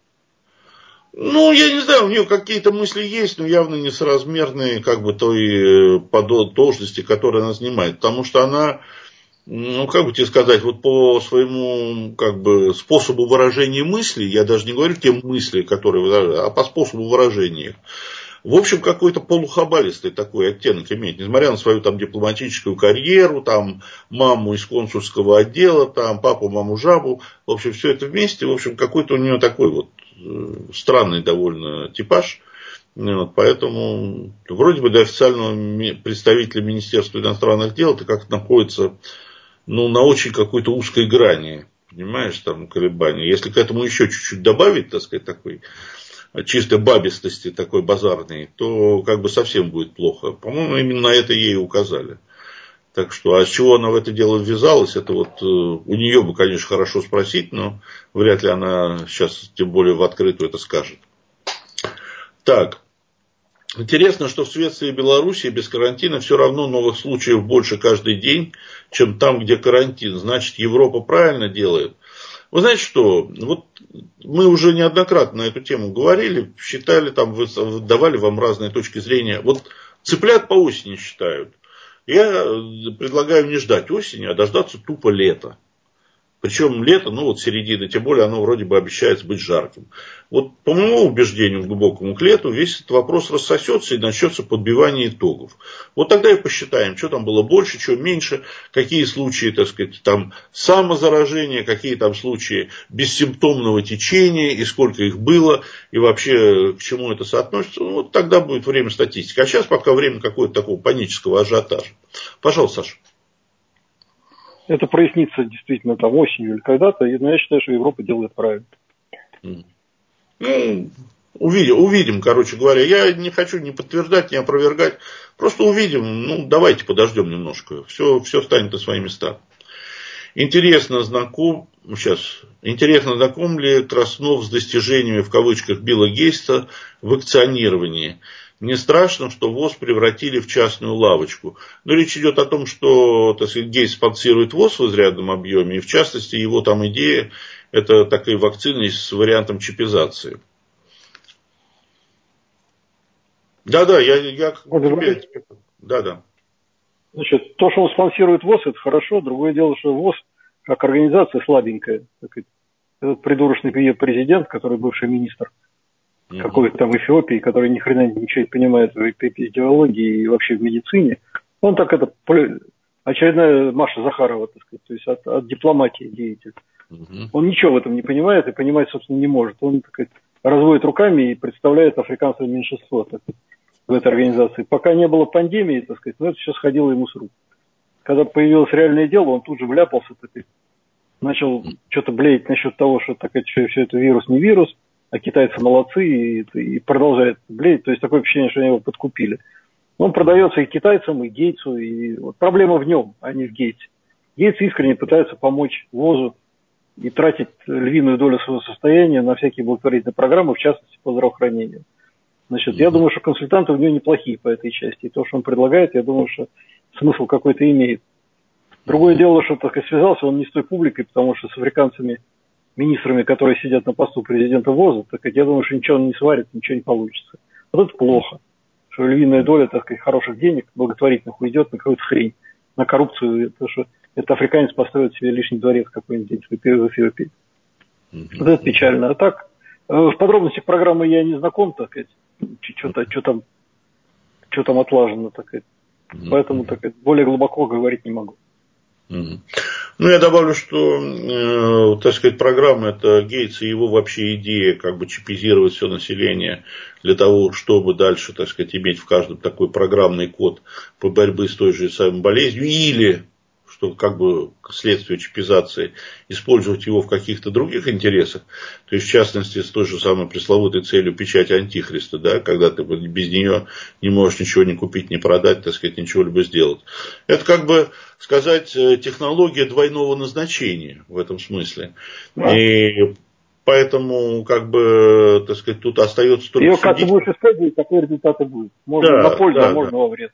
Ну, я не знаю, у нее какие-то мысли есть, но явно несоразмерные как бы той должности, которую она занимает. Потому что она, ну, как бы тебе сказать, вот по своему как бы способу выражения мыслей, я даже не говорю те мысли, которые, а по способу выражения их. В общем, какой-то полухабалистый такой оттенок имеет. Несмотря на свою там дипломатическую карьеру, там маму из консульского отдела, там папу, маму, жабу. В общем, все это вместе. В общем, какой-то у нее такой вот странный довольно типаж. Вот, поэтому вроде бы для официального представителя Министерства иностранных дел это как-то находится ну, на очень какой-то узкой грани, понимаешь, там колебания. Если к этому еще чуть-чуть добавить, так сказать, такой чистой бабистости, такой базарной, то как бы совсем будет плохо. По-моему, именно на это ей указали. Так что, а с чего она в это дело ввязалась, это вот у нее бы, конечно, хорошо спросить, но вряд ли она сейчас, тем более в открытую, это скажет. Так. Интересно, что в Швеции и Белоруссии без карантина все равно новых случаев больше каждый день, чем там, где карантин. Значит, Европа правильно делает. Вы знаете что, вот мы уже неоднократно на эту тему говорили, считали, там, давали вам разные точки зрения. Вот цыплят по осени считают. Я предлагаю не ждать осени, а дождаться тупо лета. Причем лето, ну вот середина, тем более оно вроде бы обещается быть жарким. Вот по моему убеждению глубокому, к лету весь этот вопрос рассосется и начнется подбивание итогов. Вот тогда и посчитаем, что там было больше, что меньше, какие случаи, так сказать, там самозаражения, какие там случаи бессимптомного течения и сколько их было, и вообще к чему это соотносится. Ну, вот тогда будет время статистики. А сейчас пока время какого-то такого панического ажиотажа. Пожалуйста, Саша. Это прояснится действительно там осенью или когда-то, но я считаю, что Европа делает правильно. Ну, увидим, увидим, короче говоря. Я не хочу ни подтверждать, ни опровергать. Просто увидим. Ну, давайте подождем немножко. Все, все станет на свои места. Интересно, знаком, сейчас, интересно, знаком ли Краснов с достижениями, в кавычках, Билла Гейтса в акционировании? Не страшно, что ВОЗ превратили в частную лавочку. Но речь идет о том, что, так сказать, Гейтс спонсирует ВОЗ в изрядном объеме. И в частности, его там идея, это такая вакцина с вариантом чипизации. Да-да, я, я теперь... Да-да. Значит, то, что он спонсирует ВОЗ, это хорошо. Другое дело, что ВОЗ, как организация, слабенькая. Этот придурочный президент, который бывший министр mm-hmm. какой-то там Эфиопии, который ни хрена ничего не понимает в эпидемиологии и вообще в медицине, он так это... Очередная Маша Захарова, так сказать, то есть от, от дипломатии деятель. Mm-hmm. Он ничего в этом не понимает и понимать, собственно, не может. Он, так сказать, разводит руками и представляет африканское меньшинство, так сказать, в этой организации. Пока не было пандемии, так сказать, но это все сходило ему с рук. Когда появилось реальное дело, он тут же вляпался, так сказать, начал что-то блеять насчет того, что, так сказать, что все это вирус не вирус, а китайцы молодцы, и, и продолжает блеять. То есть такое впечатление, что они его подкупили. Он продается и китайцам, и Гейтсу, и вот проблема в нем, а не в Гейтсе. Гейтс искренне пытается помочь ВОЗу и тратить львиную долю своего состояния на всякие благотворительные программы, в частности по здравоохранению. Значит, я думаю, что консультанты у него неплохие по этой части. И то, что он предлагает, я думаю, что смысл какой-то имеет. Другое дело, что так и связался он не с той публикой, потому что с африканцами, министрами, которые сидят на посту президента ВОЗа, так я думаю, что ничего он не сварит, ничего не получится. Вот это плохо. Что львиная доля, так сказать, хороших денег, благотворительных, уйдет на какую-то хрень, на коррупцию, потому что это африканец построит себе лишний дворец какой-нибудь в Эфиопии. Mm-hmm. Вот это печально. А так, в подробностях программы я не знаком, так сказать, что-то, что там, что там отлажено, так сказать. Mm-hmm. Поэтому, так сказать, более глубоко говорить не могу. Mm-hmm. Ну, я добавлю, что, э, так сказать, программа это Гейтс и его вообще идея, как бы чипизировать все население для того, чтобы дальше, так сказать, иметь в каждом такой программный код по борьбе с той же самой болезнью, или, что как бы следствие чипизации, использовать его в каких-то других интересах, то есть, в частности, с той же самой пресловутой целью печати антихриста, да, когда ты без нее не можешь ничего не купить, не продать, так сказать, ничего либо сделать. Это как бы сказать технология двойного назначения в этом смысле. Да. И поэтому, как бы, так сказать, тут остается только ее судить. Ее как ты будешь использовать, такой результат и будет. Можно да, на пользу, да, а можно да. во вред.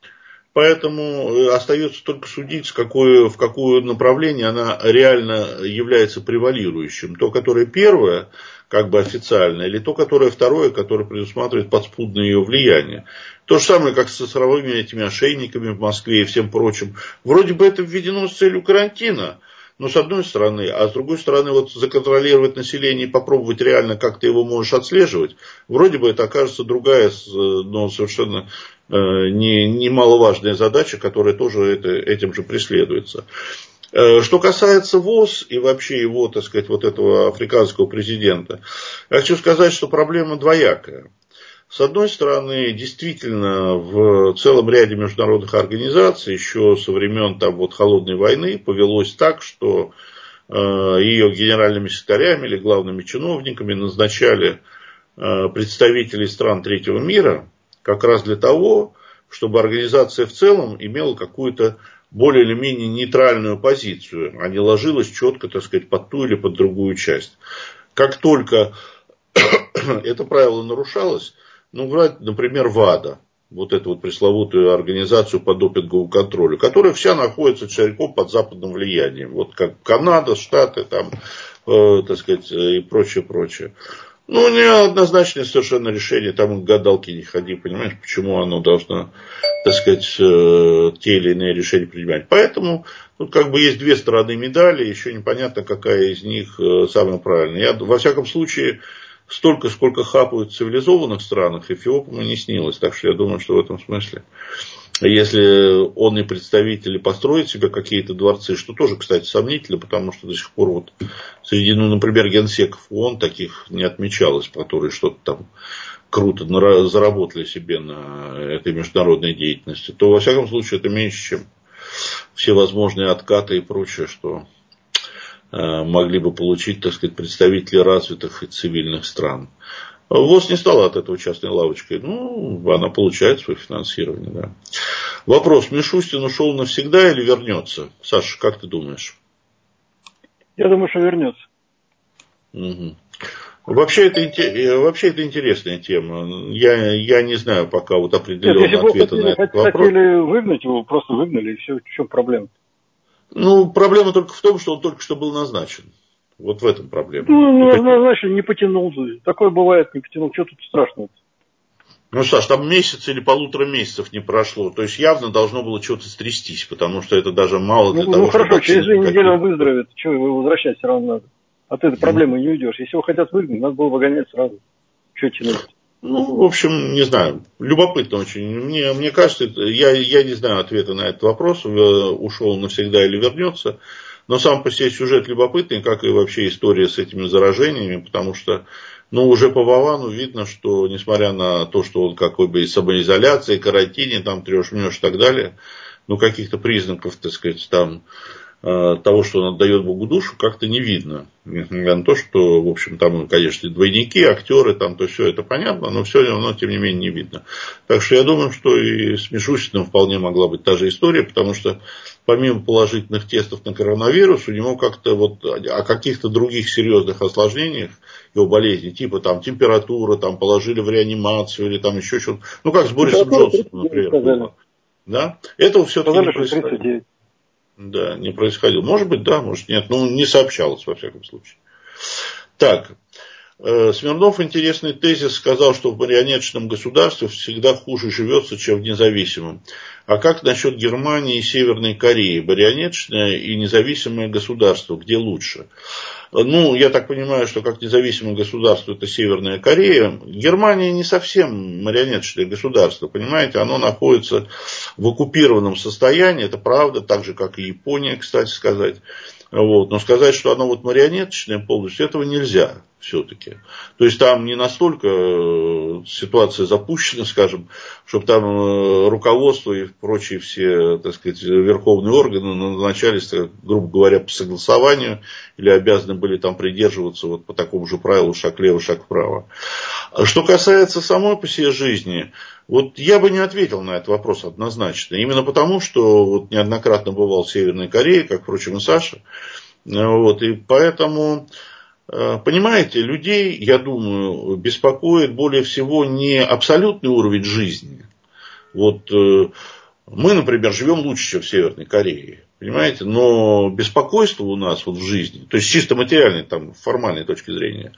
Поэтому остается только судить, с какое, в какое направление она реально является превалирующим. То, которое первое, как бы официально, или то, которое второе, которое предусматривает подспудное ее влияние. То же самое, как со цифровыми этими ошейниками в Москве и всем прочим. Вроде бы это введено с целью карантина. Но с одной стороны, а с другой стороны, вот законтролировать население и попробовать реально, как ты его можешь отслеживать, вроде бы это окажется другая, но совершенно не, немаловажная задача, которая тоже это, этим же преследуется. Что касается ВОЗ и вообще его, так сказать, вот этого африканского президента, я хочу сказать, что проблема двоякая. С одной стороны, действительно, в целом ряде международных организаций еще со времен там, вот, Холодной войны повелось так, что э, ее генеральными секретарями или главными чиновниками назначали э, представителей стран третьего мира как раз для того, чтобы организация в целом имела какую-то более или менее нейтральную позицию, а не ложилась четко, так сказать, под ту или под другую часть. Как только это правило нарушалось, ну, брать, например, ВАДА, вот эту вот пресловутую организацию по допинговому контролю, которая вся находится целиком под западным влиянием. Вот как Канада, Штаты, там, э, так сказать, и прочее, прочее. Ну, неоднозначное совершенно решение, там к гадалке не ходи, понимаешь, почему оно должно, так сказать, э, те или иные решения принимать. Поэтому тут как бы есть две стороны медали, еще непонятно, какая из них э, самая правильная. Я, во всяком случае, столько, сколько хапают в цивилизованных странах, Эфиопам и не снилось. Так что я думаю, что в этом смысле, если он и представители построит себе какие-то дворцы, что тоже, кстати, сомнительно, потому что до сих пор вот среди, ну, например, генсеков ООН таких не отмечалось, которые что-то там круто заработали себе на этой международной деятельности, то, во всяком случае, это меньше, чем все возможные откаты и прочее, что могли бы получить, так сказать, представители развитых и цивильных стран. ВОЗ не стала от этого частной лавочкой. Ну, она получает свое финансирование. Да. Вопрос. Мишустин ушел навсегда или вернется? Саша, как ты думаешь? Я думаю, что вернется. Угу. Вообще, это, вообще это интересная тема. Я, я не знаю пока вот определенного ответа хотели, на этот хотели, вопрос. Хотели выгнать его, просто выгнали, и все, в чем проблема? Ну, проблема только в том, что он только что был назначен. Вот в этом проблема. Ну, назначен, не потянул. Такое бывает, не потянул. Что тут страшного? Ну, Саш, там месяц или полутора месяцев не прошло. То есть, явно должно было что-то стрястись, потому что это даже мало для ну, того, ну, чтобы... Ну, хорошо, через две недели он выздоровеет. Чего его возвращать все равно надо? От этой проблемы не уйдешь. Если его хотят выгнать, надо было выгонять сразу. Что тянуть? Ну, в общем, не знаю. Любопытно очень. Мне, мне кажется, я, я не знаю ответа на этот вопрос. Ушел навсегда или вернется. Но сам по себе сюжет любопытный, как и вообще история с этими заражениями, потому что, ну, уже по Вовану видно, что, несмотря на то, что он какой бы и самоизоляции, карантине, там, трешь-мнешь и так далее, ну, каких-то признаков, так сказать, там, того, что он отдает Богу душу, как-то не видно. Несмотря на то, что, в общем, там, конечно, двойники, актеры, там, то все это понятно, но все равно, тем не менее, не видно. Так что я думаю, что и с Мишустиным вполне могла быть та же история, потому что помимо положительных тестов на коронавирус, у него как-то вот о каких-то других серьезных осложнениях его болезни, типа там температура, там положили в реанимацию или там еще что-то. Ну, как с Борисом Джонсоном, например, было. Да? Этого все-таки не происходило. Да, не происходило. Может быть, да, может нет. Ну, не сообщалось, во всяком случае. Так. Смирнов интересный тезис сказал, что в марионеточном государстве всегда хуже живется, чем в независимом. А как насчет Германии и Северной Кореи? Марионеточное и независимое государство, где лучше? Ну, я так понимаю, что как независимое государство это Северная Корея. Германия не совсем марионеточное государство, понимаете, оно находится в оккупированном состоянии, это правда, так же, как и Япония, кстати сказать. Вот. Но сказать, что оно вот марионеточное полностью, этого нельзя все-таки. То есть там не настолько ситуация запущена, скажем, чтобы там руководство и прочие все, так сказать, верховные органы назначались, грубо говоря, по согласованию или обязаны были там придерживаться вот по такому же правилу шаг влево, шаг вправо. Что касается самой по себе жизни, вот я бы не ответил на этот вопрос однозначно. Именно потому, что вот неоднократно бывал в Северной Корее, как, впрочем, и Саша. Вот, и поэтому, понимаете, людей, я думаю, беспокоит более всего не абсолютный уровень жизни. Вот мы, например, живем лучше, чем в Северной Корее. Понимаете, но беспокойство у нас вот в жизни, то есть чисто материальной, там, формальной точки зрения,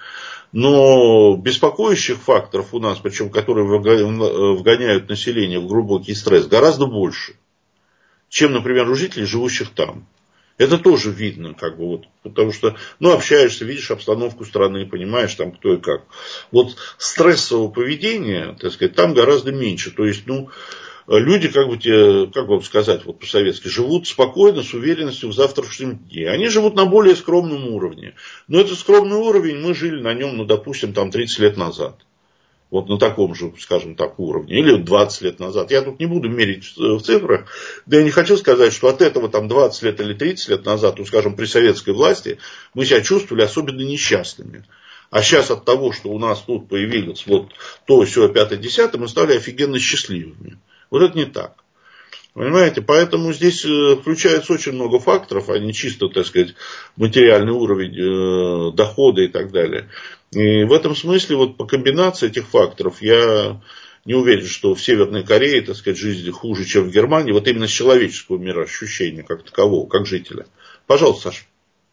но беспокоящих факторов у нас, причем которые вгоняют население в глубокий стресс, гораздо больше, чем, например, у жителей, живущих там. Это тоже видно, как бы вот, потому что, ну, общаешься, видишь обстановку страны, понимаешь, там кто и как. Вот стрессового поведения, так сказать, там гораздо меньше. То есть, ну, люди, как бы тебе, как вам сказать, вот по-советски, живут спокойно, с уверенностью в завтрашнем дне. Они живут на более скромном уровне. Но этот скромный уровень, мы жили на нем, ну, допустим, там тридцать лет назад. Вот на таком же, скажем так, уровне. Или двадцать лет назад. Я тут не буду мерить в цифрах. Да я не хочу сказать, что от этого там двадцать лет или тридцать лет назад, ну, скажем, при советской власти, мы себя чувствовали особенно несчастными. А сейчас от того, что у нас тут появилось вот то, все, пятое, десятое, мы стали офигенно счастливыми. Вот это не так. Понимаете? Поэтому здесь включается очень много факторов, а не чисто, так сказать, материальный уровень дохода и так далее. И в этом смысле, вот по комбинации этих факторов, я не уверен, что в Северной Корее, так сказать, жизнь хуже, чем в Германии, вот именно с человеческого мироощущения, как такового, как жителя. Пожалуйста, Саша.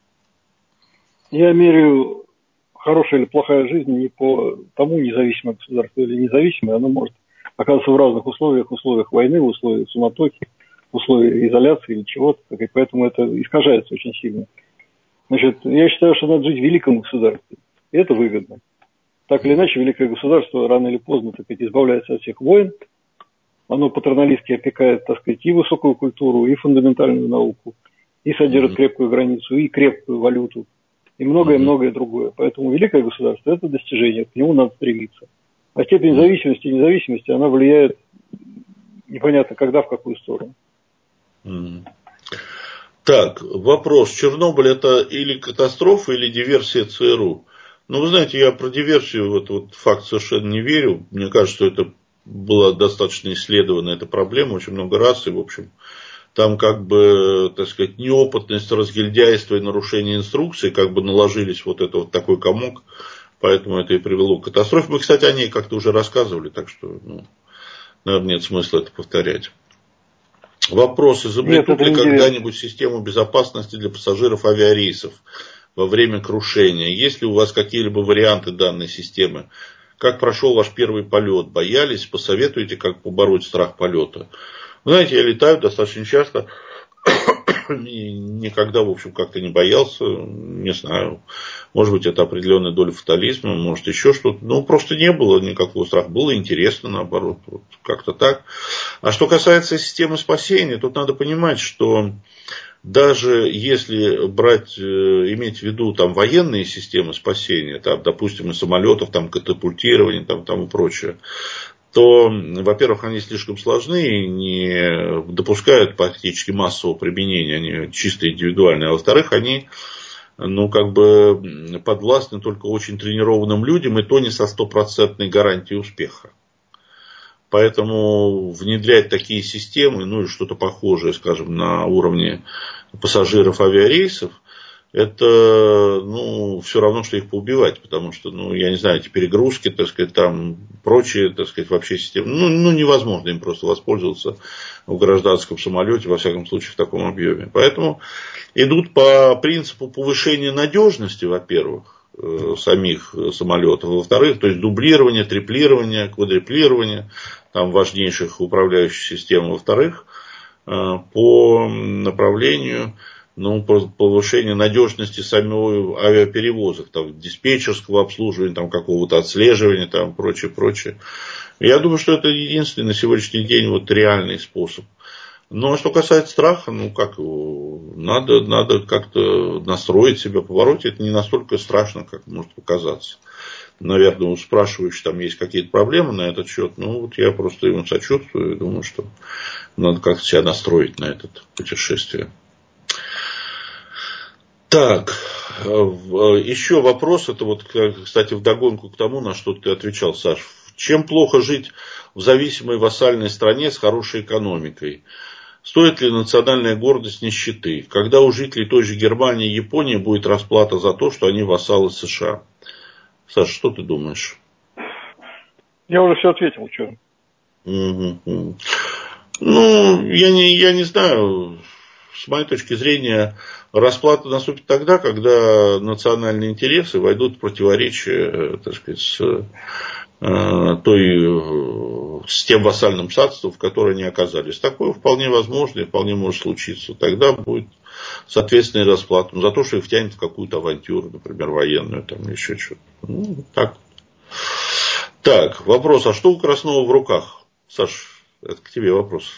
Я меряю хорошая или плохая жизнь не по тому, независимое государство или независимое, оно может оказываться в разных условиях, в условиях войны, в условиях суматохи, в условиях изоляции или чего-то, и поэтому это искажается очень сильно. Значит, я считаю, что надо жить в великом государстве. И это выгодно. Так или иначе, великое государство рано или поздно, так сказать, избавляется от всех войн. Оно патерналистски опекает, так сказать, и высокую культуру, и фундаментальную науку, и содержит крепкую границу, и крепкую валюту, и многое-многое другое. Поэтому великое государство – это достижение, к нему надо стремиться. А степень зависимости и независимости, она влияет непонятно когда, в какую сторону. Так, вопрос. Чернобыль это или катастрофа, или диверсия ЦРУ? Ну, вы знаете, я про диверсию, вот, вот факт совершенно не верю. Мне кажется, что это была достаточно исследована эта проблема очень много раз. И, в общем, там как бы, так сказать, неопытность, разгильдяйство и нарушение инструкций как бы наложились вот это вот такой комок. Поэтому это и привело к катастрофе. Мы, кстати, о ней как-то уже рассказывали, так что, ну, наверное, нет смысла это повторять. Вопрос. Изобретут ли когда-нибудь систему безопасности для пассажиров авиарейсов во время крушения? Есть ли у вас какие-либо варианты данной системы? Как прошел ваш первый полет? Боялись? Посоветуете, как побороть страх полета? Вы знаете, я летаю достаточно часто. И никогда, в общем, как-то не боялся. Не знаю. Может быть, это определенная доля фатализма, может, еще что-то. Ну, просто не было никакого страха. Было интересно, наоборот. Вот, как-то так. А что касается системы спасения, тут надо понимать, что даже если брать, иметь в виду там, военные системы спасения, там, допустим, из самолетов, там, катапультирование там, там и прочее, то, во-первых, они слишком сложны и не допускают практически массового применения, они чисто индивидуальные. А во-вторых, они, ну, как бы подвластны только очень тренированным людям, и то не со стопроцентной гарантией успеха. Поэтому внедрять такие системы, ну, или что-то похожее, скажем, на уровне пассажиров авиарейсов, это, ну, все равно, что их поубивать, потому что, ну, я не знаю, эти перегрузки, так сказать, там, прочие, так сказать, вообще системы, ну, ну, невозможно им просто воспользоваться в гражданском самолете, во всяком случае, в таком объеме. Поэтому идут по принципу повышения надежности, во-первых, самих самолетов, во-вторых, то есть дублирование, триплирование, квадриплирование, там, важнейших управляющих систем, во-вторых, по направлению, ну, повышение надежности самого авиаперевозок, там, диспетчерского обслуживания, там, какого-то отслеживания, там, прочее, прочее. Я думаю, что это единственный на сегодняшний день вот реальный способ. Но что касается страха, ну, как его, надо, надо как-то настроить себя, побороть. Это не настолько страшно, как может показаться. Наверное, у спрашивающего там есть какие-то проблемы на этот счет. Ну, вот я просто ему сочувствую и думаю, что надо как-то себя настроить на это путешествие. Так, еще вопрос, это вот, кстати, вдогонку к тому, на что ты отвечал, Саш. Чем плохо жить в зависимой вассальной стране с хорошей экономикой? Стоит ли национальная гордость нищеты? Когда у жителей той же Германии и Японии будет расплата за то, что они вассалы США? Саш, что ты думаешь? Я уже все ответил, что. Угу. Ну, я не, я не знаю. С моей точки зрения, расплата наступит тогда, когда национальные интересы войдут в противоречие, так сказать, с, той, с тем вассальным статусом, в которое они оказались. Такое вполне возможно и вполне может случиться. Тогда будет соответственная расплата за то, что их втянет в какую-то авантюру, например, военную, там, или еще что-то. Ну, так. Так, вопрос, а что у Краснова в руках? Саш, это к тебе вопрос.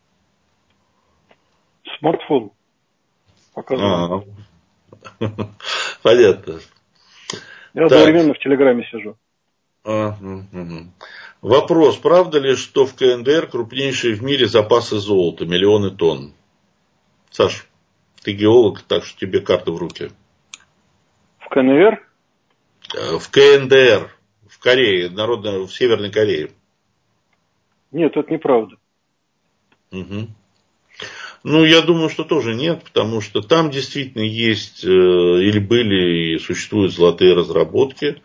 Смартфон. Показываю. Понятно. Я так. Одновременно в Телеграме сижу. А, угу. Вопрос. Правда ли, что в КНДР крупнейшие в мире запасы золота, миллионы тонн? Саш, ты геолог, так что тебе карты в руки. В КНР? В КНДР, в Корее, народно, в Северной Корее. Нет, это неправда. Угу. Ну, я думаю, что тоже нет, потому что там действительно есть, или были, и существуют золотые разработки.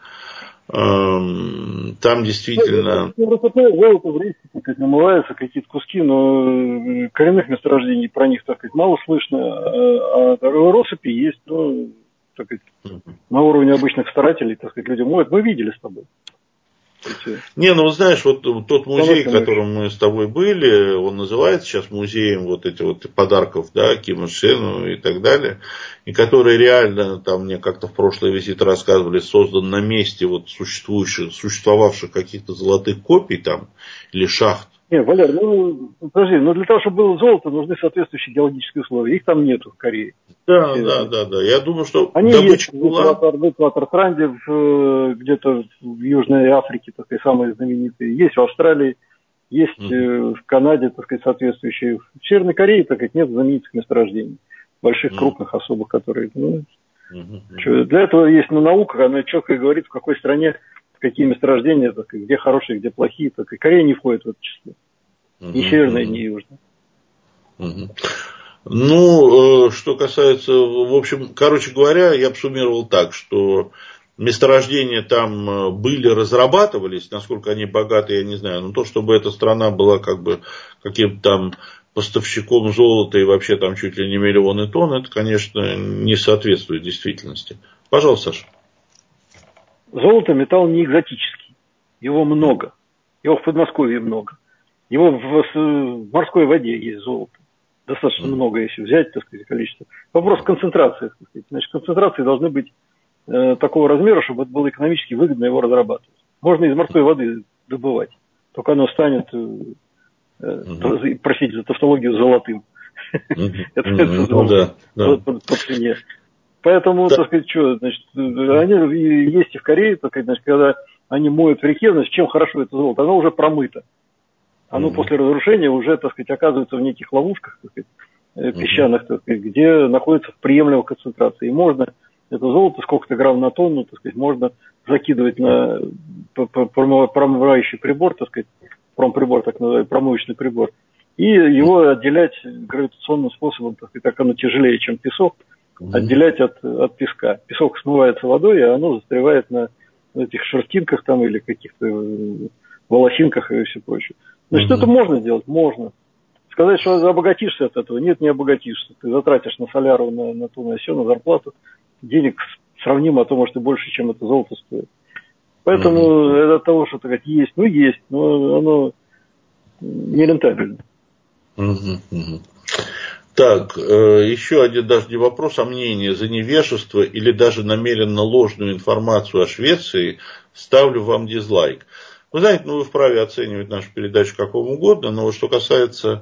Там действительно... Золото в рейсе, как намываются какие-то куски, но коренных месторождений про них, так сказать, мало слышно. А россыпи есть, но, так сказать, на уровне обычных старателей, так сказать, люди моют. Мы видели с тобой. Не, ну знаешь, вот тот музей, в котором мы с тобой были, он называется сейчас музеем вот этих вот подарков, да, Ким Ир Сену и так далее, и который реально, там мне как-то в прошлые визиты рассказывали, создан на месте вот существующих, существовавших каких-то золотых копий там, или шахт. Не, Валер, ну, подожди, но для того, чтобы было золото, нужны соответствующие геологические условия. Их там нету в Корее. Да, да, да, да. Я думаю, что они добыча есть была... в Экватор-Транде, где-то в Южной Африке, так сказать, самые знаменитые. Есть в Австралии, есть uh-huh. в Канаде, так сказать, соответствующие. В Северной Корее, так сказать, нет знаменитых месторождений. Больших, uh-huh. крупных, особых, которые... Ну, uh-huh. Для этого есть ну, наука, она четко говорит, в какой стране какие месторождения, так сказать, где хорошие, где плохие. Так сказать. Корея не входит в это число. Uh-huh. Ни северная, uh-huh. ни южная. Uh-huh. Ну, что касается, в общем, короче говоря, я бы суммировал так, что месторождения там были, разрабатывались, насколько они богаты, я не знаю, но то, чтобы эта страна была как бы каким-то там поставщиком золота и вообще там чуть ли не миллионы тонн, это, конечно, не соответствует действительности. Пожалуйста, Саша. Золото металл не экзотический, его много, его в Подмосковье много, его в морской воде есть золото. Достаточно mm. много, если взять, так сказать, количество. Вопрос концентрации, так сказать. Значит, концентрации должны быть э, такого размера, чтобы это было экономически выгодно его разрабатывать. Можно из морской воды добывать, только оно станет, э, mm-hmm. простите за тавтологию, золотым. Это золото по цене. Поэтому, так сказать, что, значит, они есть и в Корее, так сказать, когда они моют в реке, значит, чем хорошо это золото? Оно уже промыто. Оно mm-hmm. после разрушения уже, так сказать, оказывается в неких ловушках, так сказать, песчаных, так сказать, где находится в приемлемой концентрации. И можно это золото, сколько-то грамм на тонну, так сказать, можно закидывать на промывающий прибор, так сказать, промприбор, так называемый, промывочный прибор, и его отделять гравитационным способом, так сказать, так оно тяжелее, чем песок, mm-hmm. отделять от, от песка. Песок смывается водой, и оно застревает на этих шерстинках там или каких-то волосинках и все прочее. Значит, mm-hmm. это можно делать? Можно. Сказать, что обогатишься от этого? Нет, не обогатишься. Ты затратишь на соляру, на, на то, на сё, на зарплату. Денег сравнимо, а то, может, и больше, чем это золото стоит. Поэтому mm-hmm. это от того, что, так сказать, есть, ну, есть, но оно нерентабельно. Mm-hmm. Так, еще один даже не вопрос, а мнение. За невежество или даже намеренно ложную информацию о Швеции ставлю вам дизлайк. Вы знаете, ну вы вправе оценивать нашу передачу как вам угодно, но что касается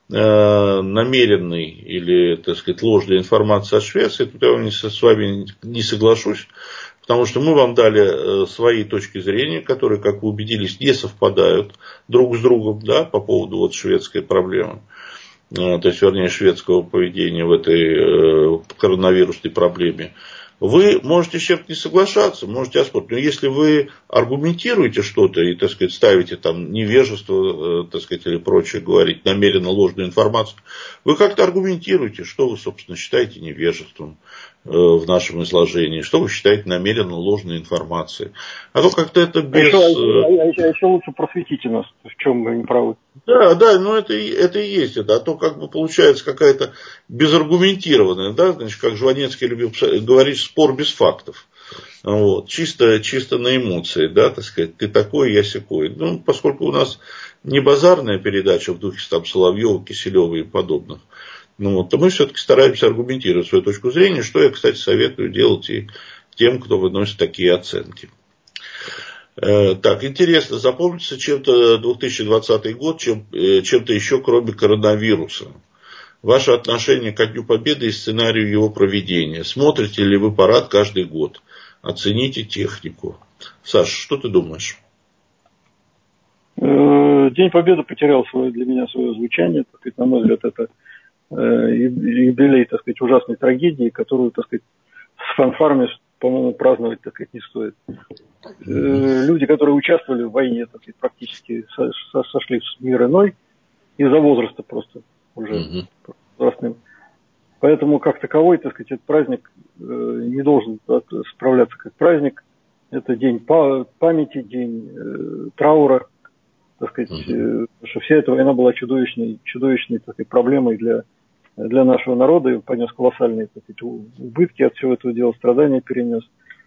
э, намеренной или, так сказать, ложной информации о Швеции, тут я с вами не соглашусь, потому что мы вам дали э, свои точки зрения, которые, как вы убедились, не совпадают друг с другом, да, по поводу вот шведской проблемы, э, то есть, вернее, шведского поведения в этой э, коронавирусной проблеме. Вы можете с чем-то не соглашаться, можете оспорить, но если вы аргументируете что-то и, так сказать, ставите там невежество, так сказать, или прочее, говорить намеренно ложную информацию, вы как-то аргументируете, что вы, собственно, считаете невежеством в нашем изложении, что вы считаете намеренно ложной информацией. А то как-то это без... А еще, а еще, а еще лучше просветите нас, в чем мы не правы. Да, да, но это, это и есть это. А то как бы получается какая-то безаргументированная, да, значит, как Жванецкий любил говорить, спор без фактов. Вот, чисто, чисто на эмоции, да, так сказать, ты такой, я сякой. Ну, поскольку у нас не базарная передача в духе там Соловьева, Киселева и подобных, ну, вот, то мы все-таки стараемся аргументировать свою точку зрения, что я, кстати, советую делать и тем, кто выносит такие оценки. Так, интересно, запомнится чем-то две тысячи двадцатый год, чем, чем-то еще, кроме коронавируса? Ваше отношение ко Дню Победы и сценарию его проведения. Смотрите ли вы парад каждый год? Оцените технику. Саша, что ты думаешь? День Победы потерял свое, для меня свое звучание. Так сказать, на мой взгляд, это юбилей, так сказать, ужасной трагедии, которую, так сказать, с фанфарами, по-моему, праздновать, так сказать, не стоит. Люди, которые участвовали в войне, так сказать, практически сошли в мир иной из-за возраста просто уже возрастным. Поэтому, как таковой, так сказать, этот праздник не должен справляться как праздник. Это день памяти, день траура. Так сказать, uh-huh. что вся эта война была чудовищной, чудовищной так сказать, проблемой для, для нашего народа, и понес колоссальные так сказать, убытки от всего этого дела, страдания перенес.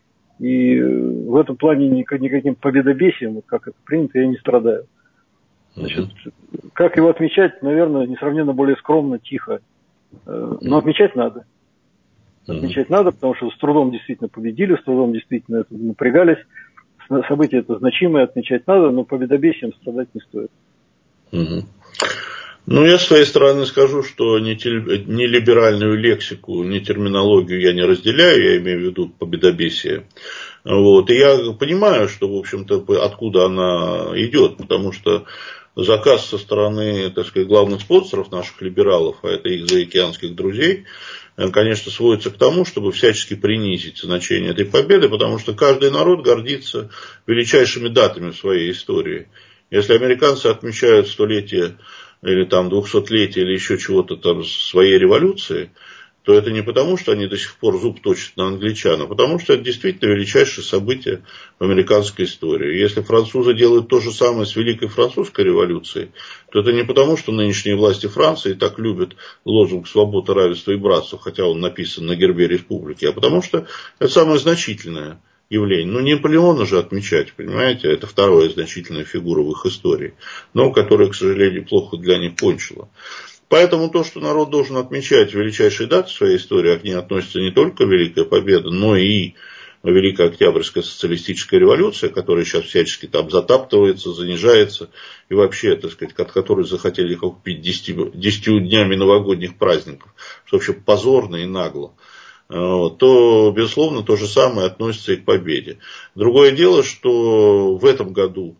И в этом плане никаким победобесием, как это принято, я не страдаю. Значит, uh-huh. как его отмечать, наверное, несравненно более скромно, тихо. Но отмечать надо. Отмечать uh-huh. надо, потому что с трудом действительно победили, с трудом действительно это напрягались. Событие это значимое, отмечать надо, но победобесием страдать не стоит. Угу. Ну, я с своей стороны скажу, что ни, ни либеральную лексику, ни терминологию я не разделяю, я имею в виду победобесие. Вот. И я понимаю, что, в общем-то, откуда она идет, потому что заказ со стороны, так сказать, главных спонсоров наших либералов, а это их заокеанских друзей, конечно, сводится к тому, чтобы всячески принизить значение этой победы, потому что каждый народ гордится величайшими датами в своей истории. Если американцы отмечают столетие или там двухсотлетие или еще чего-то там своей революции, то это не потому, что они до сих пор зуб точат на англичан, а потому что это действительно величайшее событие в американской истории. Если французы делают то же самое с Великой Французской революцией, то это не потому, что нынешние власти Франции так любят лозунг «Свобода, равенство и братство», хотя он написан на гербе республики, а потому что это самое значительное явление. Ну, не Наполеона же отмечать, понимаете, это вторая значительная фигура в их истории, но которая, к сожалению, плохо для них кончила. Поэтому то, что народ должен отмечать величайшие даты своей истории, а к ней относится не только Великая Победа, но и Великая Октябрьская социалистическая революция, которая сейчас всячески там затаптывается, занижается, и вообще, так сказать, от которой захотели их купить десятью днями новогодних праздников, что вообще позорно и нагло, то, безусловно, то же самое относится и к победе. Другое дело, что в этом году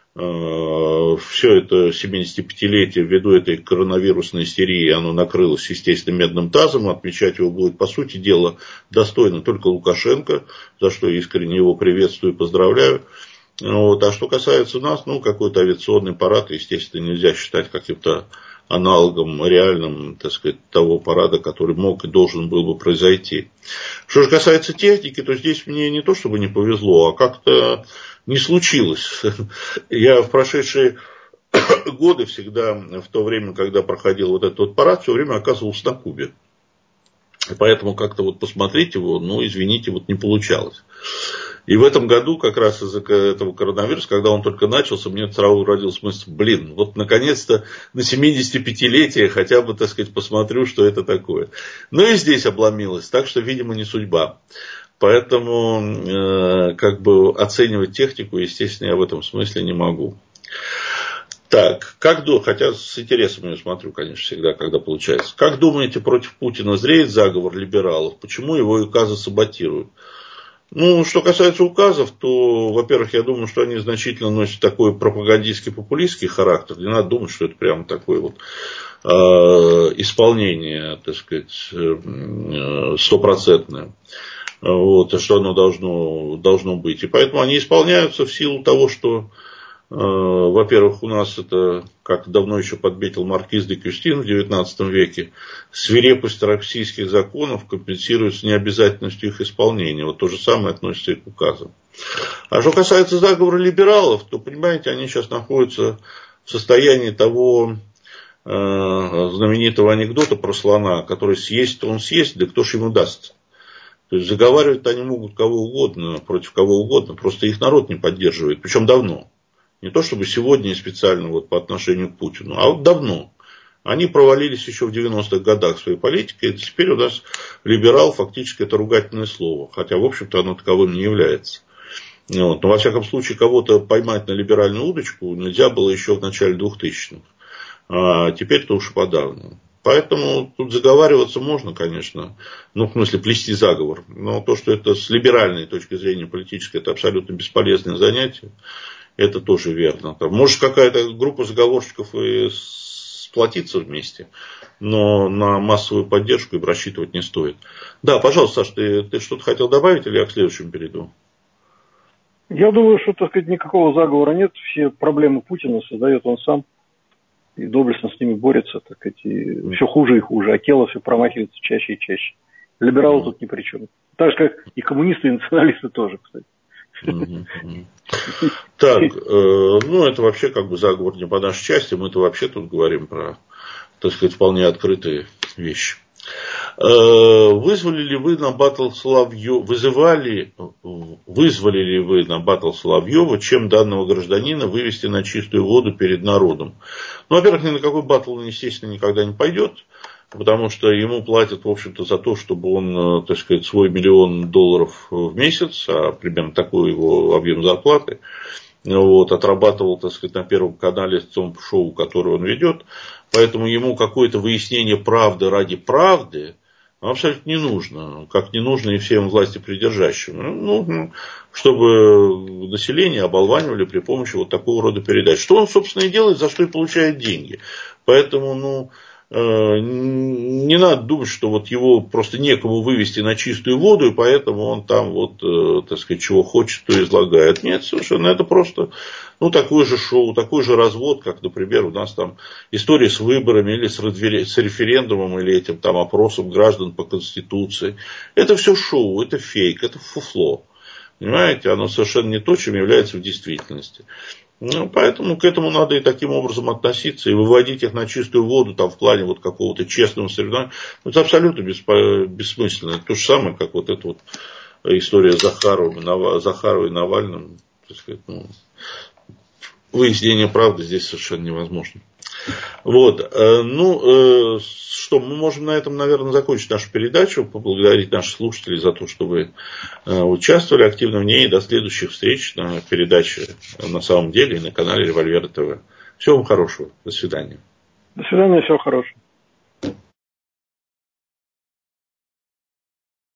все это семидесятипятилетие ввиду этой коронавирусной истерии, оно накрылось, естественно, медным тазом. Отмечать его будет, по сути дела, достойно только Лукашенко, за что я искренне его приветствую и поздравляю. Вот. А что касается нас, ну, какой-то авиационный парад, естественно, нельзя считать каким-то аналогом реальным, так сказать, того парада, который мог и должен был бы произойти. Что же касается техники, то здесь мне не то чтобы не повезло, а как-то не случилось. Я в прошедшие годы всегда, в то время, когда проходил вот этот вот парад, все время оказывался на Кубе. И поэтому как-то вот посмотреть его, ну, извините, вот не получалось. И в этом году, как раз из-за этого коронавируса, когда он только начался, мне сразу родился мысль, блин, вот наконец-то на семидесятипятилетие хотя бы, так сказать, посмотрю, что это такое. Ну и здесь обломилось, так что, видимо, не судьба. Поэтому, э, как бы, оценивать технику, естественно, я в этом смысле не могу. Так, как думаете, хотя с интересом я смотрю, конечно, всегда, когда получается. Как думаете, против Путина зреет заговор либералов? Почему его указы саботируют? Ну, что касается указов, то, во-первых, я думаю, что они значительно носят такой пропагандистский, популистский характер. Не надо думать, что это прямо такое вот э, исполнение, так сказать, стопроцентное. Вот, что оно должно, должно быть. И поэтому они исполняются в силу того, что, э, во-первых, у нас это, как давно еще подметил маркиз де Кюстин в девятнадцатом веке, свирепость российских законов компенсируется необязательностью их исполнения. Вот то же самое относится и к указам. А что касается заговора либералов, то, понимаете, они сейчас находятся в состоянии того э, знаменитого анекдота про слона, который съесть, он съесть, да кто ж ему даст. То есть заговаривать они могут кого угодно, против кого угодно, просто их народ не поддерживает, причем давно. Не то чтобы сегодня и специально вот по отношению к Путину, а вот давно. Они провалились еще в девяностых годах своей политикой, и теперь у нас либерал фактически это ругательное слово, хотя в общем-то оно таковым не является. Вот. Но во всяком случае кого-то поймать на либеральную удочку нельзя было еще в начале двухтысячных, а теперь-то уж и подавно. Поэтому тут заговариваться можно, конечно, ну, в смысле, плести заговор. Но то, что это с либеральной точки зрения политической, это абсолютно бесполезное занятие. Это тоже верно. Там, может, какая-то группа заговорщиков и сплотиться вместе, но на массовую поддержку им рассчитывать не стоит. Да, пожалуйста, Саш, ты, ты что-то хотел добавить или я к следующему перейду? Я думаю, что, так сказать, никакого заговора нет. Все проблемы Путина создает он сам. И доблестно с ними борется, так сказать, и mm. все хуже и хуже. Акела все промахивается чаще и чаще. Либералы mm. тут ни при чем. Так же, как и коммунисты, и националисты тоже, кстати. Mm-hmm. Так, э, ну это вообще как бы заговор не по нашей части. Мы-то вообще тут говорим про, так сказать, вполне открытые вещи. Вызвали ли вы на баттл Соловьева, вызывали, вызвали ли вы на баттл Соловьева, чем данного гражданина вывести на чистую воду перед народом? Ну, во-первых, ни на какой баттл он, естественно, никогда не пойдет, потому что ему платят, в общем-то, за то, чтобы он, так сказать, свой миллион долларов в месяц, а примерно такой его объем зарплаты, вот, отрабатывал, так сказать, на Первом канале в том шоу, которое он ведет. Поэтому ему какое-то выяснение правды ради правды абсолютно не нужно. Как не нужно и всем власти придержащим. Нужно, чтобы население оболванивали при помощи вот такого рода передач. Что он, собственно, и делает, за что и получает деньги. Поэтому, ну, не надо думать, что вот его просто некому вывести на чистую воду, и поэтому он там вот, так сказать, чего хочет, то излагает. Нет, совершенно, это просто, ну, такое же шоу, такой же развод, как, например, у нас там история с выборами, или с референдумом, или этим там опросом граждан по Конституции. Это все шоу, это фейк, это фуфло. Понимаете, оно совершенно не то, чем является в действительности. Ну, поэтому к этому надо и таким образом относиться, и выводить их на чистую воду там, в плане вот какого-то честного соревнования. Ну, это абсолютно беспо- бессмысленно. Это то же самое, как вот эта вот история с Захаровым, Захаровой и Навальным. Так сказать, ну, выяснение правды здесь совершенно невозможно. Вот, ну, что, мы можем на этом, наверное, закончить нашу передачу, поблагодарить наших слушателей за то, что вы участвовали активно в ней. До следующих встреч на передаче «На самом деле» и на канале Револьвера ТВ. Всего вам хорошего. До свидания. До свидания, всего хорошего.